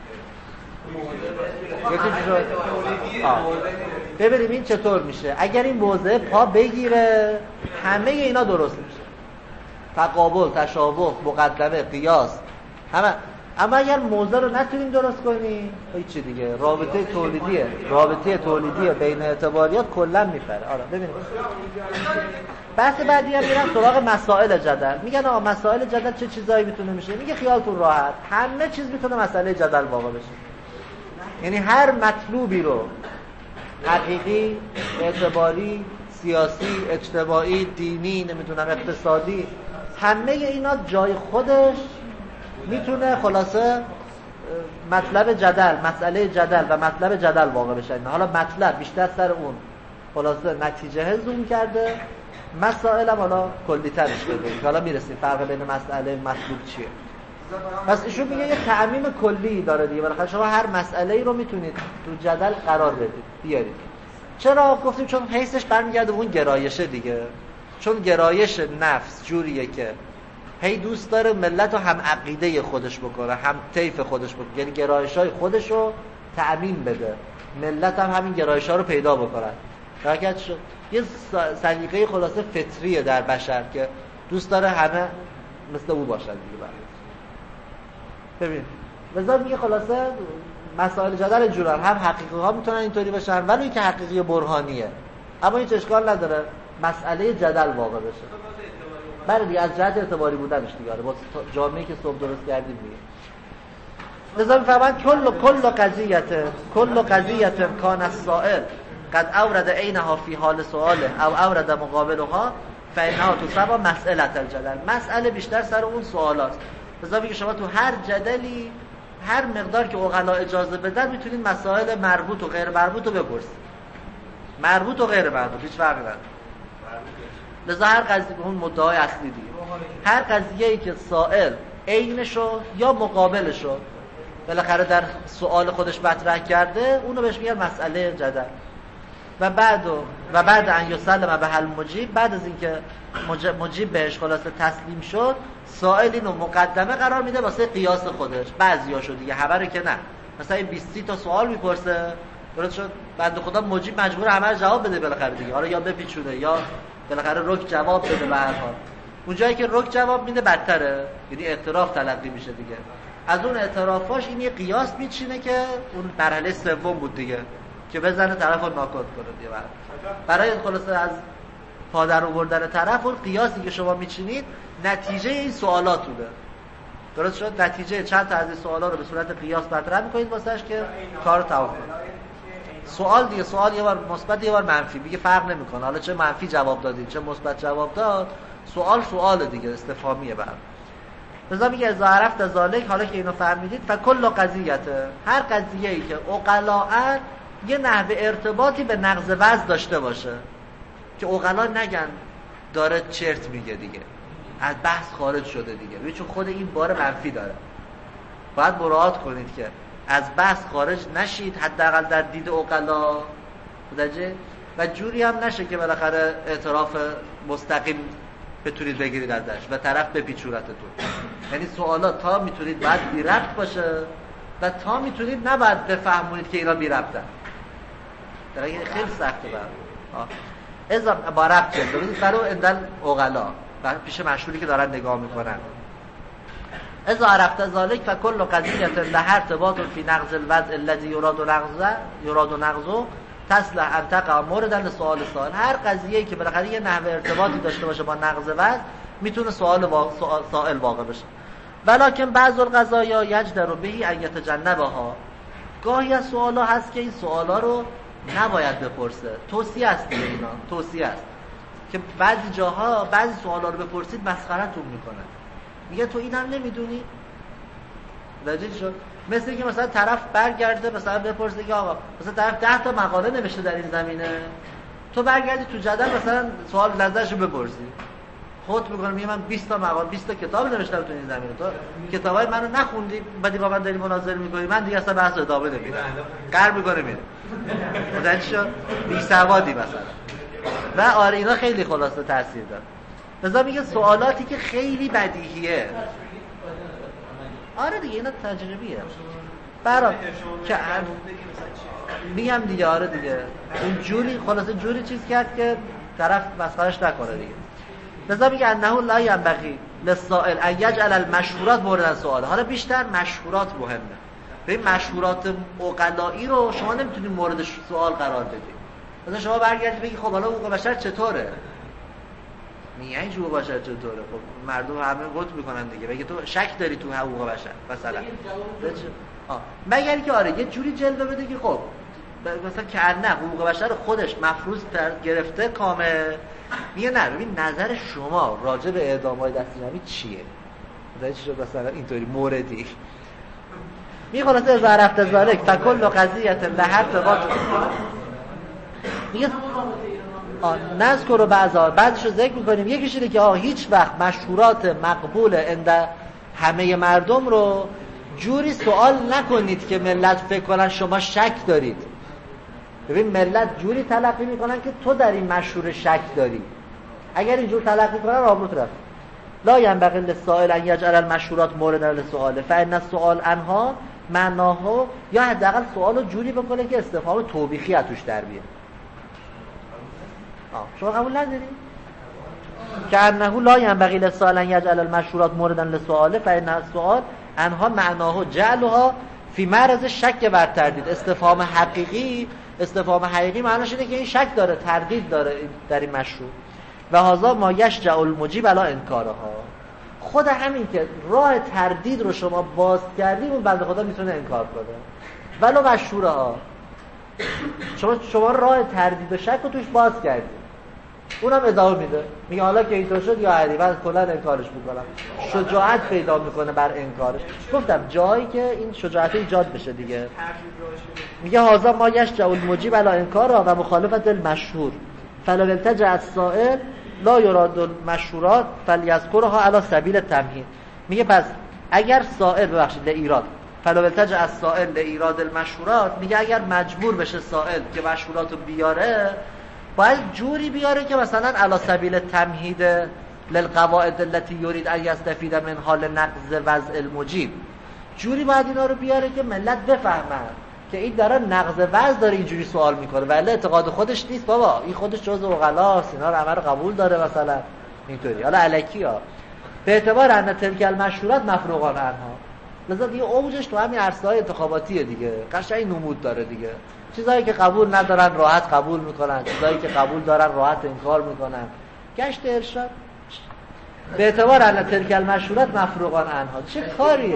ببینیم این چطور میشه. اگر این موضع پا بگیره همه اینا درست میشه، تقابل، تشابه، مقدمه، قیاس، همه. اما اگر موضع رو نتونیم درست کنیم هیچی دیگه، رابطه تولیدی بین اعتباریات کلا میپره. آره ببینیم بحث بعدی هم میرم سراغ مسائل جدل. میگن آقا مسائل جدل چه چیزایی میتونه میشه؟ میگه خیالتون راحت، همه چیز میتونه مسئله جدل واقع بشه. یعنی هر مطلوبی رو حقیقی، اعتباری، سیاسی، اجتماعی، دینی، نمیدونم اقتصادی، همه اینا جای خودش میتونه خلاصه مطلب جدل، مسئله جدل و مطلب جدل واقع بشه. حالا مطلب بیشتر سر اون خلاصه نتیجه زوم کرده، مسائل هم حالا کلی ترش بده. حالا میرسیم فرق بین مسئله مطلوب چیه. پس ایشون میگه یه تعمیم کلی داره دیگه. بالاخره شما هر مسئله ای رو میتونید تو جدل قرار بدید بیارید. چرا گفتیم؟ چون حیثش برمیگرده اون گرایشه دیگه. چون گرایش نفس جوریه که هی دوست داره ملت رو هم عقیده خودش بکنه، هم طیف خودش بکنه، یعنی گرایش‌های خودش رو تعمیم بده، ملت هم همین گرایش‌ها رو پیدا بکنن. راحت شد. یه سلیقه خلاصه فطریه در بشر که دوست داره همه مثل او باشن دیگه. ببین لذا میگه خلاصه مسائل جدل جورن، هم حقیقی ها میتونن اینطوری باشن ولی که حقیقی برهانیه، اما هیچ اشکال نداره مسئله جدل واقع بشه. برای دیگه از جهت اعتباری بودنش دیگه با جامعه‌ای که صبح درست کردیم دیگه. لذا میفهمن کل قضیت کان السائل قد اورد عینها فی حال سؤاله او اورد مقابلها فانها تسبب مسئله الجدل. مسئله بیشتر سر اون سوالاست. لذا میگه شما تو هر جدلی هر مقدار که عقلا اجازه بدن میتونید مسائل مربوط و غیر مربوط رو بپرسید. مربوط و غیر مربوط هیچ فرقی نداره. لذا هر قضیه اون مدعای اصلی دیگه، هر قضیه‌ای که سائل عینشو یا مقابلشو بالاخره در سوال خودش مطرح کرده اونو بهش میگن مسئله جدل. و بعد ان یسلم به حل مجیب، بعد از اینکه مجیب بهش خلاصه تسلیم شد، سائل اینو مقدمه قرار میده واسه قیاس خودش. بعضیاشو دیگه همه رو که نه، مثلا این 20 تا سوال میپرسه درست شد، بعد خدا مجیب مجبور همه رو جواب بده بالاخره دیگه. حالا یا بپیچونه یا بالاخره رک جواب بده. به هر حال اون جایی که رک جواب میده بدتره، یعنی اعتراف تلقی میشه دیگه. از اون اعترافاش این یه قیاس میچینه که اون مرحله سوم بود دیگه، که بزنه طرفو ناکات کنه دیگه. برای خلاصه از پادر آوردن طرف اون قیاسی که شما میچینید نتیجه این سوالاتونه. درست شد؟ نتیجه چند تا از این سوالا رو به صورت قیاس مطرح میکنید واسش که کارو تمام کنه. سوال دیگه، سوال یه بار مثبت یه بار منفی، میگه فرق نمیکنه حالا چه منفی جواب دادید چه مثبت جواب داد، سوال دیگه استفهامیه. بعد لذا میگه اذا عرفت ذالک، حالا که اینو فهمیدید، فکل قضیه، هر قضیه‌ای که عقلاء یه نحوه ارتباطی به نقض وضع داشته باشه که عقلا نگن داره چرت میگه دیگه، از بحث خارج شده دیگه، چون خود این بار منفی داره، باید مراعات کنید که از بحث خارج نشید حداقل در دید عقلا متوجه، و جوری هم نشه که بالاخره اعتراف مستقیم بتونید بگیرید ازش و طرف بپیچونتتون. یعنی سوالات تا میتونید باید بی ربط باشه و تا میتونید نباید بفهمونید که اینا بی ربطن. در این خیلی سخته ازا با ربط چند ببینید برای اندل عقلا پیش مشهوری که دارن نگاه میکنن. اذا عرفت ذالک فکل قضیه لها ارتباط فی نقض الوضع الذی یراد نقضه تصلح ان تقع موردا لسؤال سائل. هر قضیه‌ای که بالاخره یه نحوه ارتباطی داشته باشه با نقض وضع میتونه سائل واقع بشه. ولکن بعض القضایا یجدر به ان یتجنبها، گاهی از سوالا هست که این سوالا رو نباید بپرسه. توصیه است دیگه، اینا توصیه است که بعضی جاها بعضی سوالا رو بپرسید مسخره‌تون میکنه. میگه تو اینم نمیدونی؟ راجعش شد مثل اینکه مثلا طرف برگرده مثلا بپرسه که آقا مثلا طرف 10 تا مقاله نوشته در این زمینه، تو برگردی تو جدل مثلا سوال نظرشو بپرسی، خودت میگم میگه من 20 تا مقاله 20 تا کتاب نوشتم تو این زمینه، تو کتابای منو نخوندی بعدی با من داری مناظره میکنی، من دیگه اصلا بحث ادامه نمیدم، قهر میکنه میره. متوجه شد؟ بی سوادی مثلا. و آره اینا خیلی خلاصه تاثیر داره. لذا میگه سوالاتی که خیلی بدیهیه، آره دیگه اینا تجربیه برام که میگم دیگه، آره دیگه اون جوری خلاصه جوری چیز کرد که طرف مسخرهش نکنه دیگه. لذا میگه انه لا ينبغي للسائل ان يجعل المشهورات مورد سؤال. حالا بیشتر مشهورات مهمه. ببین مشهورات عقلایی رو شما نمیتونید مورد سوال قرار بدید. مثلا شما برگردید بگید خب حالا حقوق بشر چطوره؟ میگن حقوق بشر چطوره؟ خب مردم همه قطع میکنن دیگه. بگید تو شک داری تو حقوق بشر مثلا. مگر که آره یه جوری جلوه بده که خب مثلا که نه حقوق بشر خودش مفروض گرفته کامل، میگه نه ببین نظر شما راجع به اعدام‌های دست جمعی چیه؟ مثلا چی شد مثلا اینطوری موردی میگه خلاصه اذا عرفت ذلک فکل قضیه لها ارتباط. میگه نذکر رو بعضیشو ذکر میکنیم. یکیش اینه که هیچ وقت مشهورات مقبول عند همه مردم رو جوری سوال نکنید که ملت فکر کنن شما شک دارید. ببین ملت جوری تلقی میکنن که تو در این مشهور شک داری. اگر اینجور تلقی کنن آبروت رفت. لا ينبغي للسائل ان يجعل المشهورات موردا للسؤال فان السؤال عنها معناه، یا حداقل سوالو جوری بکنه که استفهام توبیخی از توش در بیاد. شما قبول نداری؟ که انه لا ينبغي للسائل ان يجعل المشهورات موردا للسؤال فان السؤال عنها معناه جعلها فی معرض شک و تردید. استفهام حقیقی معناش اینه که این شک داره، تردید داره در این مشروع. و هذا ما یشجع المجیب علی انکارها. خود همین که راه تردید رو شما باز کردیم اون بنده خدا میتونه انکار کنه ولو مشهوره ها. شما راه تردید و شک رو توش باز کردیم، اونم ادامه میده میگه حالا که اینطور شد یا علی من کلا انکارش میکنم. شجاعت پیدا میکنه بر انکارش. گفتم جایی که این شجاعت ایجاد بشه دیگه. میگه هذا ما یشجع المجیب علی انکارها و مخالفت المشهور فلو التجع السائل لا یراد المشهورات فلیذکرها علی سبیل التمهید. میگه پس اگر سائل ببخشید لایراد فلو التجع السائل لایراد المشهورات، میگه اگر مجبور بشه سائل که مشهوراتو بیاره باید جوری بیاره که مثلا علی سبیل التمهید للقواعد التي يريد ان يستفيد من حال نقض وضع المجیب، جوری باید اینا رو بیاره که ملت بفهمن که این داره نقض وضع داره اینجوری سوال میکنه ولی اعتقاد خودش نیست بابا، این خودش جزء عقلاست، اینا رو همه رو قبول داره مثلا اینطوری. حالا الکی ها به اعتبار ان تلک المشهورات مفروغان عنها. لذا دیگه اوجش تو همین عرصه‌های انتخاباتیه دیگه، قشنگ نمود داره دیگه. چیزایی که قبول ندارن راحت قبول میکنن، چیزایی که قبول دارن راحت انکار میکنن. گشت ارشاد به اعتبار ان تلک المشهورات مفروغان عنها. چه کاریه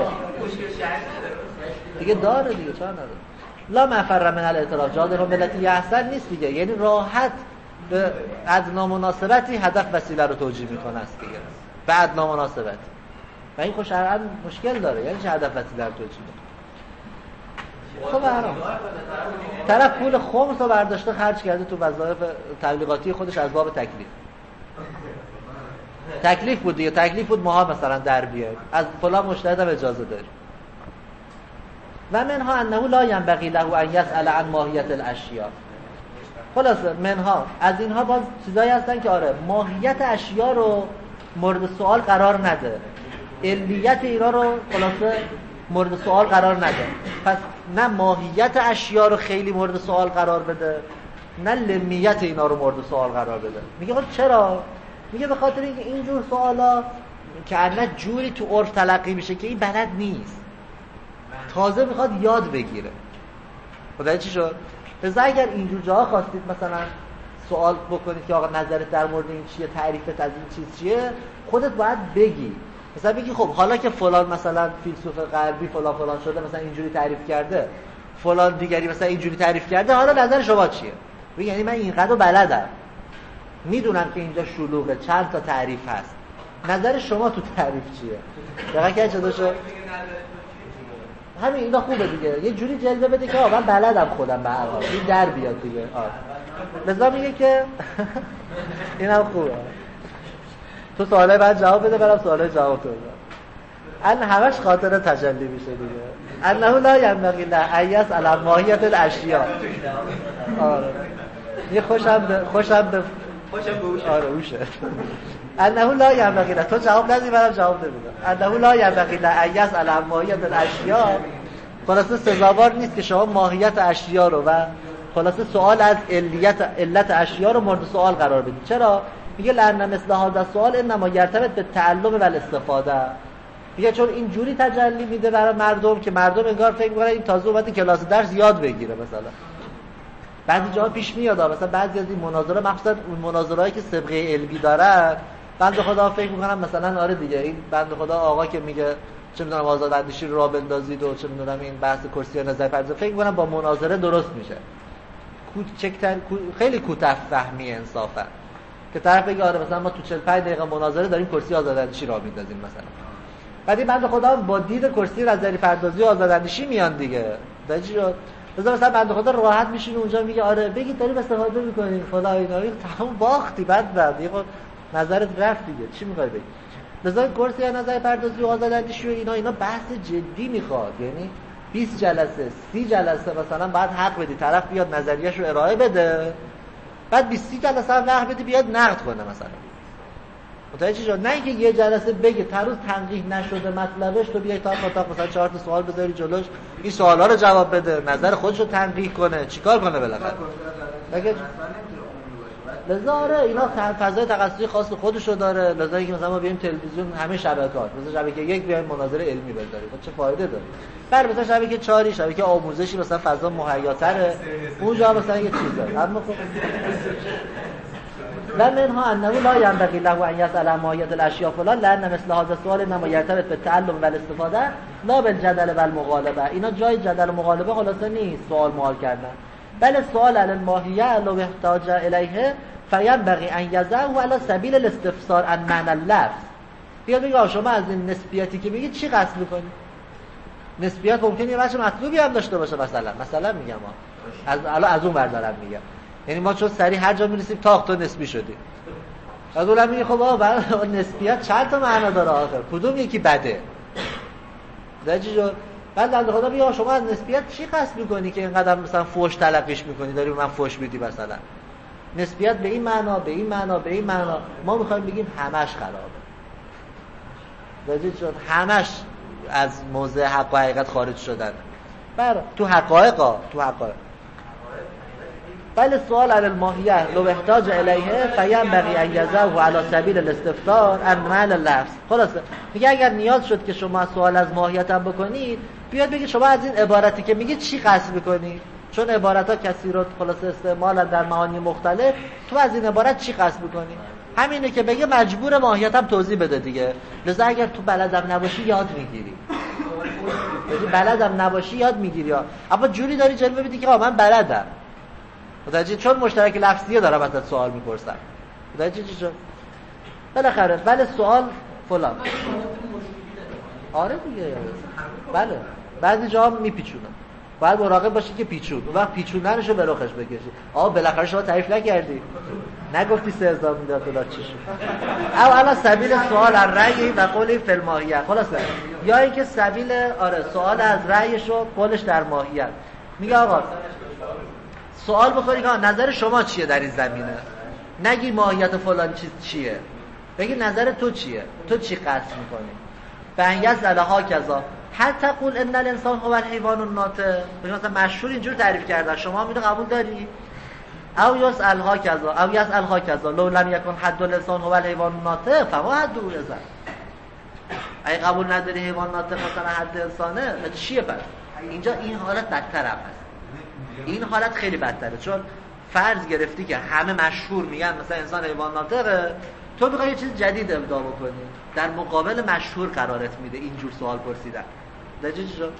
دیگه داره دیگه، چرا نداره؟ لا مفر من الاعتراف جاده رو ملتی احسن نیست دیگه، یعنی راحت به ادنا مناسبتی هدف وسیله رو توجیه میکنه است دیگه، به ادنا مناسبت. و این خوش شرعاً مشکل داره، یعنی چه هدف وسیله رو توجیه میکنه. خب حرام طرف پول خمس رو برداشته خرج کرده تو وظایف تبلیغاتی خودش از باب تکلیف بود دیگه، تکلیف بود ماها مثلا در بیاد از فلان مجتهد هم اجازه داره. و منها انه لا ينبغي له ان يسأل عن ماهیت الاشیاء. خلاصه منها از اینها باز چیزایی هستن که آره ماهیت اشیاء رو مورد سوال قرار نده، علیت اینا رو خلاصه مورد سوال قرار نده. پس نه ماهیت اشیاء رو خیلی مورد سوال قرار بده، نه لمیت اینا رو مورد سوال قرار بده. میگه خب چرا؟ میگه به خاطر اینکه اینجور سوالا که نه جوری تو عرف تلقی میشه که این بلد نیست، تازه میخواد یاد بگیره. خدای چی شد؟ پس اگر اینجور جاها خواستید مثلا سوال بکنید که آقا نظرت در مورد این چیه، تعریفت از این چیز چیه، خودت باید بگی. مثلا بگی خب حالا که فلان مثلا فیلسوف غربی فلان شده مثلا اینجوری تعریف کرده، فلان دیگری مثلا اینجوری تعریف کرده، حالا نظر شما چیه؟ بگی یعنی من اینقدر بلدم، میدونم که اینجا شلوغه، چند تا تعریف هست، نظر شما تو تعریف چیه؟ دقیقاً چه دوشو همین اینا خوبه دیگه، یه جوری جلوه بده که من بلدم خودم به هر حال این در بیاد دیگه. لذا میگه که اینم خوبه، تو سوالای بعد جواب بده، برام سوالای جواب تو بده. ان همش خاطر تجلی میشه دیگه. انه لا ينبغي له ان يسأل عن ماهیت الاشیاء. آره یه خوشم به آره اوشه. انه لا ينبغي له، تو جواب ندی برام جواب نمیدم. انه لا ينبغي له ان يسأل عن ماهیت الاشیاء، خلاصه سزاوار نیست که شما ماهیت اشیاء رو و خلاصه سوال از علت اشیاء رو مورد سوال قرار بدید. چرا؟ میگه لأن مثل هذا سوال انما یرتبط به تعلم و الاستفاده. میگه چون اینجوری تجلی میده برای مردم که مردم انگار فکر میکنن این تازه اومده کلاس درس یاد بگیره. مثلا بعضی جاها پیش میاد مثلا بعضی از این مناظره، مخصوصا اون مناظرهایی که سابقه علمی دارن، بنده خدا فکر میکنم مثلا آره دیگه این بنده خدا آقا که میگه چه میدونم آزاد اندیشی رو راه بندازید و چه میدونم این بحث کرسی نظر پردازی، فکر میکنم با مناظره درست میشه. خیلی کوتاه فهمی انصافا. که طرف بگه آره مثلا ما تو 45 دقیقه مناظره داریم کرسی آزاداندیشی راه میندازیم مثلا. بعد این بنده خدا با دید کرسی نظری پردازی آزاداندیشی میان دیگه. داجی شد. مثلا بنده خدا راحت میشینه اونجا میگه آره بگید داریم استفاده میکنیم فلان اینا، تمام باختی بعد دیگه نظرت رفت دیگه. چی میخوای بگی؟ مثلا کرسی نظری پردازی و آزاداندیشی و اینا بحث جدی میخواد. یعنی 20 جلسه 30 جلسه مثلا بعد حق بدی طرف بیاد نظریه‌شو ارائه بده، بعد 20 جلسه هم وقت بدی بیاد نقد کنه مثلا. متوجه شد؟ نه اینکه یه جلسه بگه تا روز تنقیح نشده مطلبش تو بیای تا مثلا 4 تا سوال بذاری جلوش، این سوالا رو جواب بده، نظر خودش رو تنقیح کنه، چیکار کنه بالاخره؟ لذا آره اینا فضای تخصصی خاص خودشو داره. لذا اینکه مثلا ما بیایم تلویزیون همه شبکه‌ها مثلا شبکه 1 بیایم مناظره علمی بذاریم چه فایده داره؟ بعد مثلا شبکه 4 شبکه آموزشی مثلا فضا مهیاتره اونجا مثلا یه چیز داره. اما خب و منها انه لا ينبغي له ان يسأل ماهیت الاشیاء فلان لان مثل هذا السؤال انما يرتبط بالتعلم والاستفاده لا بالجدل والمغالبه. اینا جای جدل و مغالبه خلاصه نیست سوال محال کردن، بل السؤال عن الماهیه لو احتاج الیه فینبغی ان یضعه علی سبیل الاستفسار عن معنی اللفظ. بیاد بگه شما از این نسبیتی که میگید چی قصد میکنید؟ نسبیت ممکنه یه بچه مطلوبی هم داشته باشه مثلا میگم از اون بردارم میگم. یعنی ما چون سری هر جا میرسیم تاخت و نسبی شدیم. از اونم میگه خب آقا نسبیت چند تا معنا داره آخر کدوم یکی بده؟ داجی جو بعد از خدا میگه شما از نسبیت چی قصد میکنی که اینقدر مثلا فوش تلقیش میکنی داری به من فوش میدی مثلا؟ نسبیت به این معنا به این معنا به این معنا. ما میخوایم بگیم همش خرابه. داجی شد همش از موضع حق و حقیقت خارج شدن. تو حقایق بل سوال عن الماهیه لو احتاج الیه فینبغی ان یضعه علی سبیل الاستفسار عن معنی اللفظ. خلاصه میگه اگر نیاز شد که شما سوال از ماهیت هم بکنید بیاد بگید شما از این عبارتی که میگید چی قصد میکنید، چون عبارت‌ها کثیرات خلاصه استعمال در معانی مختلف. تو از این عبارت چی قصد میکنی؟ همینه که بگه مجبور ماهیت هم توضیح بده دیگه. لذا اگر تو بلدم نباشی یاد میگیری، بلدم نباشی یاد میگیری اما جوری داری جلوه بدی که من بلدم. متوجه؟ چون مشترک لفظیه دارم ازت سوال میپرسم. متوجه چی شد؟ بالاخره بله سوال فلان. آره دیگه بله بعضی جاها میپیچونن، باید مراقب باشی که پیچون اون وقت پیچوندنشو به رخش بکشی. بالاخره شما تعریف نکردی، نگفتی 3000 میلیارد دلار چی شد؟ او علا سبیل سوال از رأی و قولی فی الماهیه. خلاصه یا اینکه سبیل سوال از رأیشو قولش در ماهیت. میگه آقا سوال بکنی که نظر شما چیه در این زمینه، نگی ماهیت فلان چیز چیه، بگی نظر تو چیه، تو چی قصد میکنی. بنیز لها کذا هل تقول ان الانسان هو الحیوان الناطق. مثلا مشهور اینجور تعریف کردن، شما اینو قبول داری؟ او یسألها کذا او یسألها کذا لو لم یکن حد الانسان هو الحیوان الناطق فما حد الانسان. اگه قبول نداری حیوان ناطق مثلا حد انسانه چیه پس؟ اینجا این حالت بدتر هم هست. این حالت خیلی بدتره، چون فرض گرفتی که همه مشهور میگن مثلا انسان حیوان ناطقه، تو میخوای یه چیز جدید ابداع بکنی در مقابل مشهور قرارت میده اینجور سوال پرسیدن. درجه چی شد؟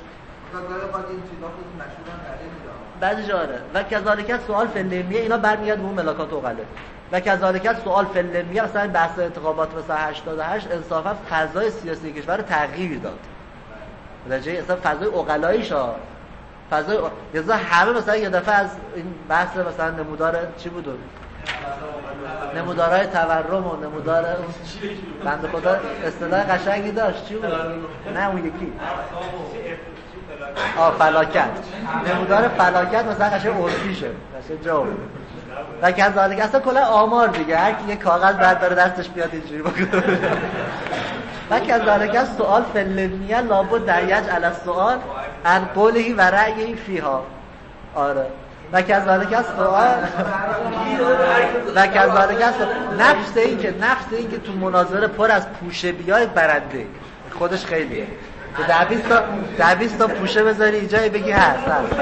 بعضی جا آره. و کذالک سوال فلمیه اینا برمیاد به اون ملاکات عقله. و کذالک سوال فلمیه مثلا بحث انتخابات مثلا 88 انصافا فضای سیاسی کشور رو تغییر داد. درجه اصلا فضای عقلاییش فضای یزا همه مثلا یه دفعه از این بحث مثلا نمودار چی بود؟ نمودارهای تورم و نمودار بنده خدا اصطلاح قشنگی داشت چی بود؟ نه اون یکی فلاکت. نمودار فلاکت مثلا قشنگ عرفی شد، قشنگ جا. و کذالک اصلا کلا آمار دیگه، هر کی یه کاغذ برداره دستش بیاد اینجوری بکنه. و کذالک سوال فلمیه لابد در یجعل السؤال عن قوله و رأیه فیها. آره و کذالک سوال و کذالک نفس این که تو مناظره پر از پوشه بیای برنده خودش خیلیه. 20 تا پوشه بذاری اینجا بگی هست.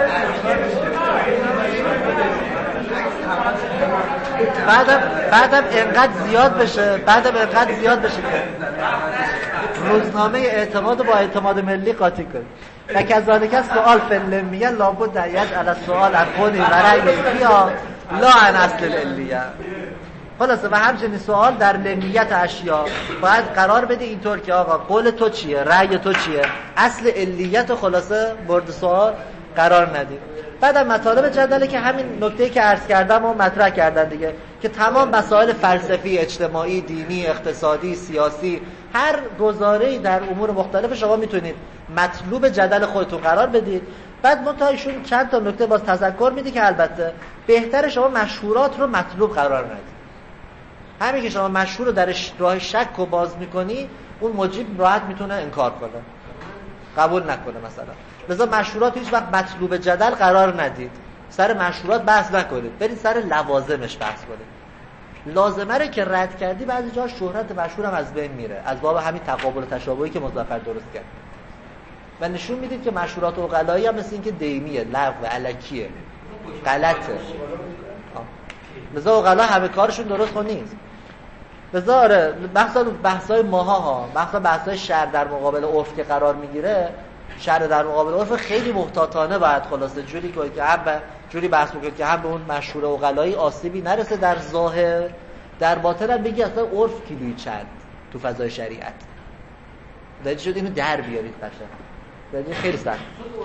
بعدم انقدر زیاد بشه که روزنامه اعتماد با اعتماد ملی قاطی کنی. و کذالک سوال فلمیه لابد در یجعل السؤال عن قوله و رأیه فیها لا عن اصل العلیه. خلاصه و همچنین سوال در لمیت اشیا باید قرار بده اینطور که آقا قول تو چیه، رأی تو چیه، اصل علیت خلاصه مورد سوال قرار ندید. بعدم مطالب جدله که همین نکته‌ای که عرض کردم و مطرح کردن دیگه، که تمام مسائل فلسفی، اجتماعی، دینی، اقتصادی، سیاسی، هر گزاره‌ای در امور مختلف شما میتونید مطلوب جدل خودتون قرار بدید. بعد منتهایشون چند تا نکته باز تذکر میده که البته بهتره شما مشهورات رو مطلوب قرار ندید. همین که شما مشهور رو در راه شک رو باز میکنی، اون مجیب راحت میتونه انکار کنه، قبول نکنه مثلا. لذا مشهورات هیچ وقت مطلوب جدل قرار ندید، سر مشهورات بحث نکنید، برید سر لوازمش بحث کنید. لازمه رو که رد کردی بعضی جا شهرت مشهور هم از بین میره، از باب همین تقابل تشابهی که مظفر درست کرد. و نشون میدید که مشهورات عقلایی هم مثل این که دیمیه، لغو، الکیه، غلطه. لذا عقلا همه کارشون درست نیست. لذا آره بحثای ماها ها، بحثای شرع در مقابل عرف که قرار میگیره، شرع در مقابل عرف خیلی محتاطانه باید خلاصه جوری که هم جوری بحث میکنید که هم به اون مشهور عقلایی آسیبی نرسه در ظاهر، در باطن هم بگی اصلا عرف کیلویی چند تو فضای شریعت. دلیل شد اینو در بیارید قشنگ. دلیل خیلی سخت.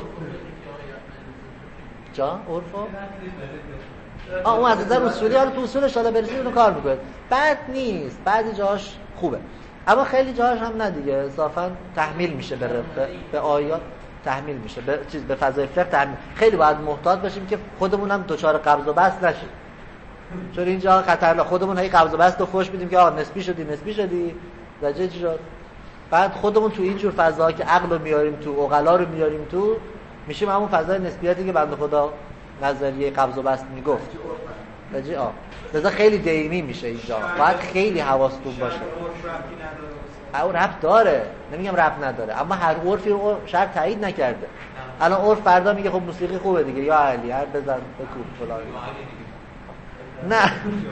جا عرفو؟ اون از نظر اصولی حالا تو اصولش حالا برسید اونو کار میکنید. بد نیست، بعضی جاهاش خوبه. اما خیلی جاهاش هم نه دیگه، اضافاً تحمیل میشه به آیات، تحمیل میشه به فضای فقه تحمیل. خیلی باید محتاط باشیم که خودمون هم دچار قبض و بسط نشیم. چون اینجا خطرناک، خودمون هی قبض و بسط رو فوش میدیم که نسبی شدی درجه چی شد. بعد خودمون تو اینجور فضاها که عقل رو میاریم تو، عقلا رو میاریم تو، میشیم همون فضای نسبیتی که بنده خدا نظریه قبض و بسط میگفت. لذا خیلی دیمی میشه اینجا، باید خیلی حواستون باشه. او ربط داره، نمیگم ربط نداره، اما هر عرفی رو شرع تایید نکرده. الان عرف فردا میگه خب موسیقی خوبه دیگه، یا علی هر بزن بکوب فلان، نه.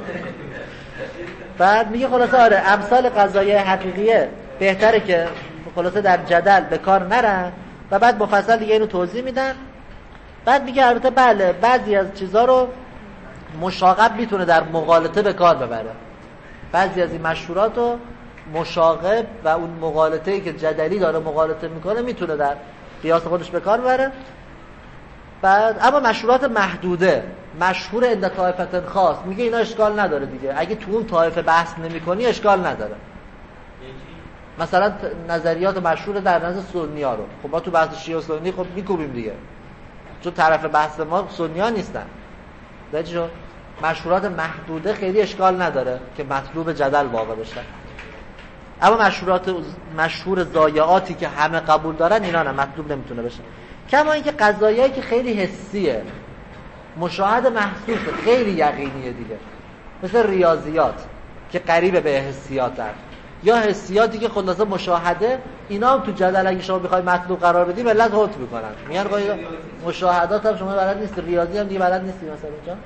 بعد میگه خلاصه آره امثال قضایای حقیقیه بهتره که خلاصه در جدل به کار نرن. و بعد مفصل دیگه اینو توضیح میدن. بعد میگه البته بله بعضی از چیزا رو مشاغب میتونه در مغالطه به کار ببره، بعضی از این مشهورات رو مشاغب و اون مغالطه‌ای که جدلی داره مغالطه میکنه میتونه در قیاس خودش به کار ببره. بعد اما مشهورات محدوده، مشهور عند طائفه خاص، میگه اینا اشکال نداره دیگه، اگه تو اون طائفه بحث نمی‌کنی اشکال نداره. مثلا نظریات مشهور در نظر سنی‌ها رو خب ما تو بحث شیعه و سنی خب میکوبیم دیگه، چون طرف بحث ما سنی‌ها نیستن. درسته؟ مشهورات محدوده خیلی اشکال نداره که مطلوب جدل واقع بشه. اما مشهور ضایعاتی که همه قبول دارن اینا نه، مطلوب نمیتونه بشه. کما اینکه قضایایی که خیلی حسیه، مشاهده محسوسه، خیلی یقینیه دیگه، مثل ریاضیات که قریب به حسیاتن، یا حسیاتی که خلاصه مشاهده، اینا هم تو جدل اگه شما بخوای مطلوب قرار بدی ملت هوت میکنن، میگن مشاهدات هم شما بلد نیست، ریاضی هم دیگه بلد نیستی مثلا اینجا.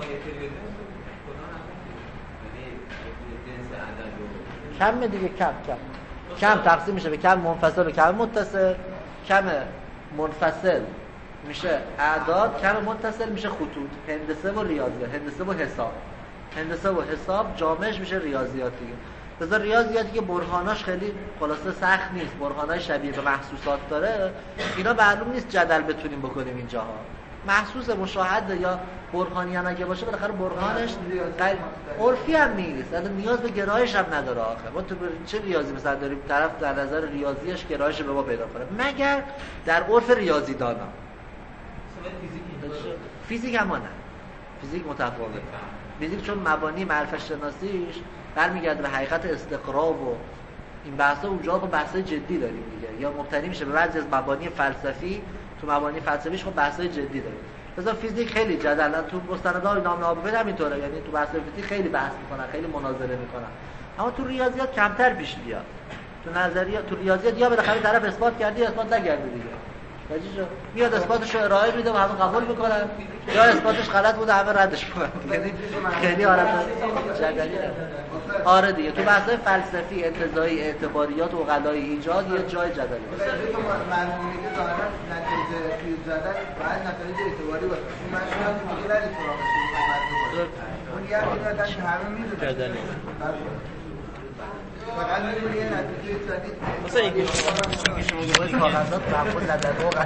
کم دیگه، کم تقسیم میشه به کم منفصل و کم متصل. کم منفصل میشه اعداد، کم متصل میشه خطوط، هندسه و ریاضیات، هندسه و حساب جامعش میشه ریاضیات دیگه. بذار ریاضیاتی که برهاناش خیلی خلاصه سخت نیست، برهانای شبیه به محسوسات داره، اینا معلوم نیست جدل بتونیم بکنیم اینجاها. محسوس مشاهده یا برهانی هم اگه باشه بالاخره برهانش عرفی هم نیست، اصلا نیاز به گرایش هم نداره. آخه ما تو چه ریاضی مثلا داریم طرف در نظر ریاضیش گرایش به ما پیدا کنه، مگر در عرف ریاضیدانا. فیزیک هم نه، فیزیک متفاوته. فیزیک چون مبانی معرفت شناسیش برمیگرده به حقیقت استقراب و این بحثا، اونجا خب بحثای جدی داریم دیگه، یا مبتنی میشه به بعضی از مبانی فلسفی، تو مبانی فلسفیش خب بحثای جدی داریم. مثلا فیزیک خیلی جدلا تو مستندات نام نابود همینطوره، یعنی تو بحث فیزیک خیلی بحث میکنن، خیلی مناظره میکنن. اما تو ریاضیات کمتر پیش میاد. تو نظریات، تو ریاضیات یا بالاخره طرف اثبات کردی یا اثبات نکردی دیگه، میاد اثباتش رو ارائه میده و همه قبول میکنن، یا اثباتش غلط بوده همه ردش میکنن. یعنی خیلی حالت جدلی آره دیگه تو بحث‌های فلسفی، انتزاعی، اعتباریات و عقلای ایجاد یه جای جدلی مثلا تو منظومه که ظاهرا نتیجه فیوز زدن بعد نتایج اعتباری باشه، اون منظومه دیگه نرید سراغش. اون یه آدم که همه میدونه جدلی فقط می‌دونی یه نتیجه جدید مثلا اینکه شما کاغذات معقول نداره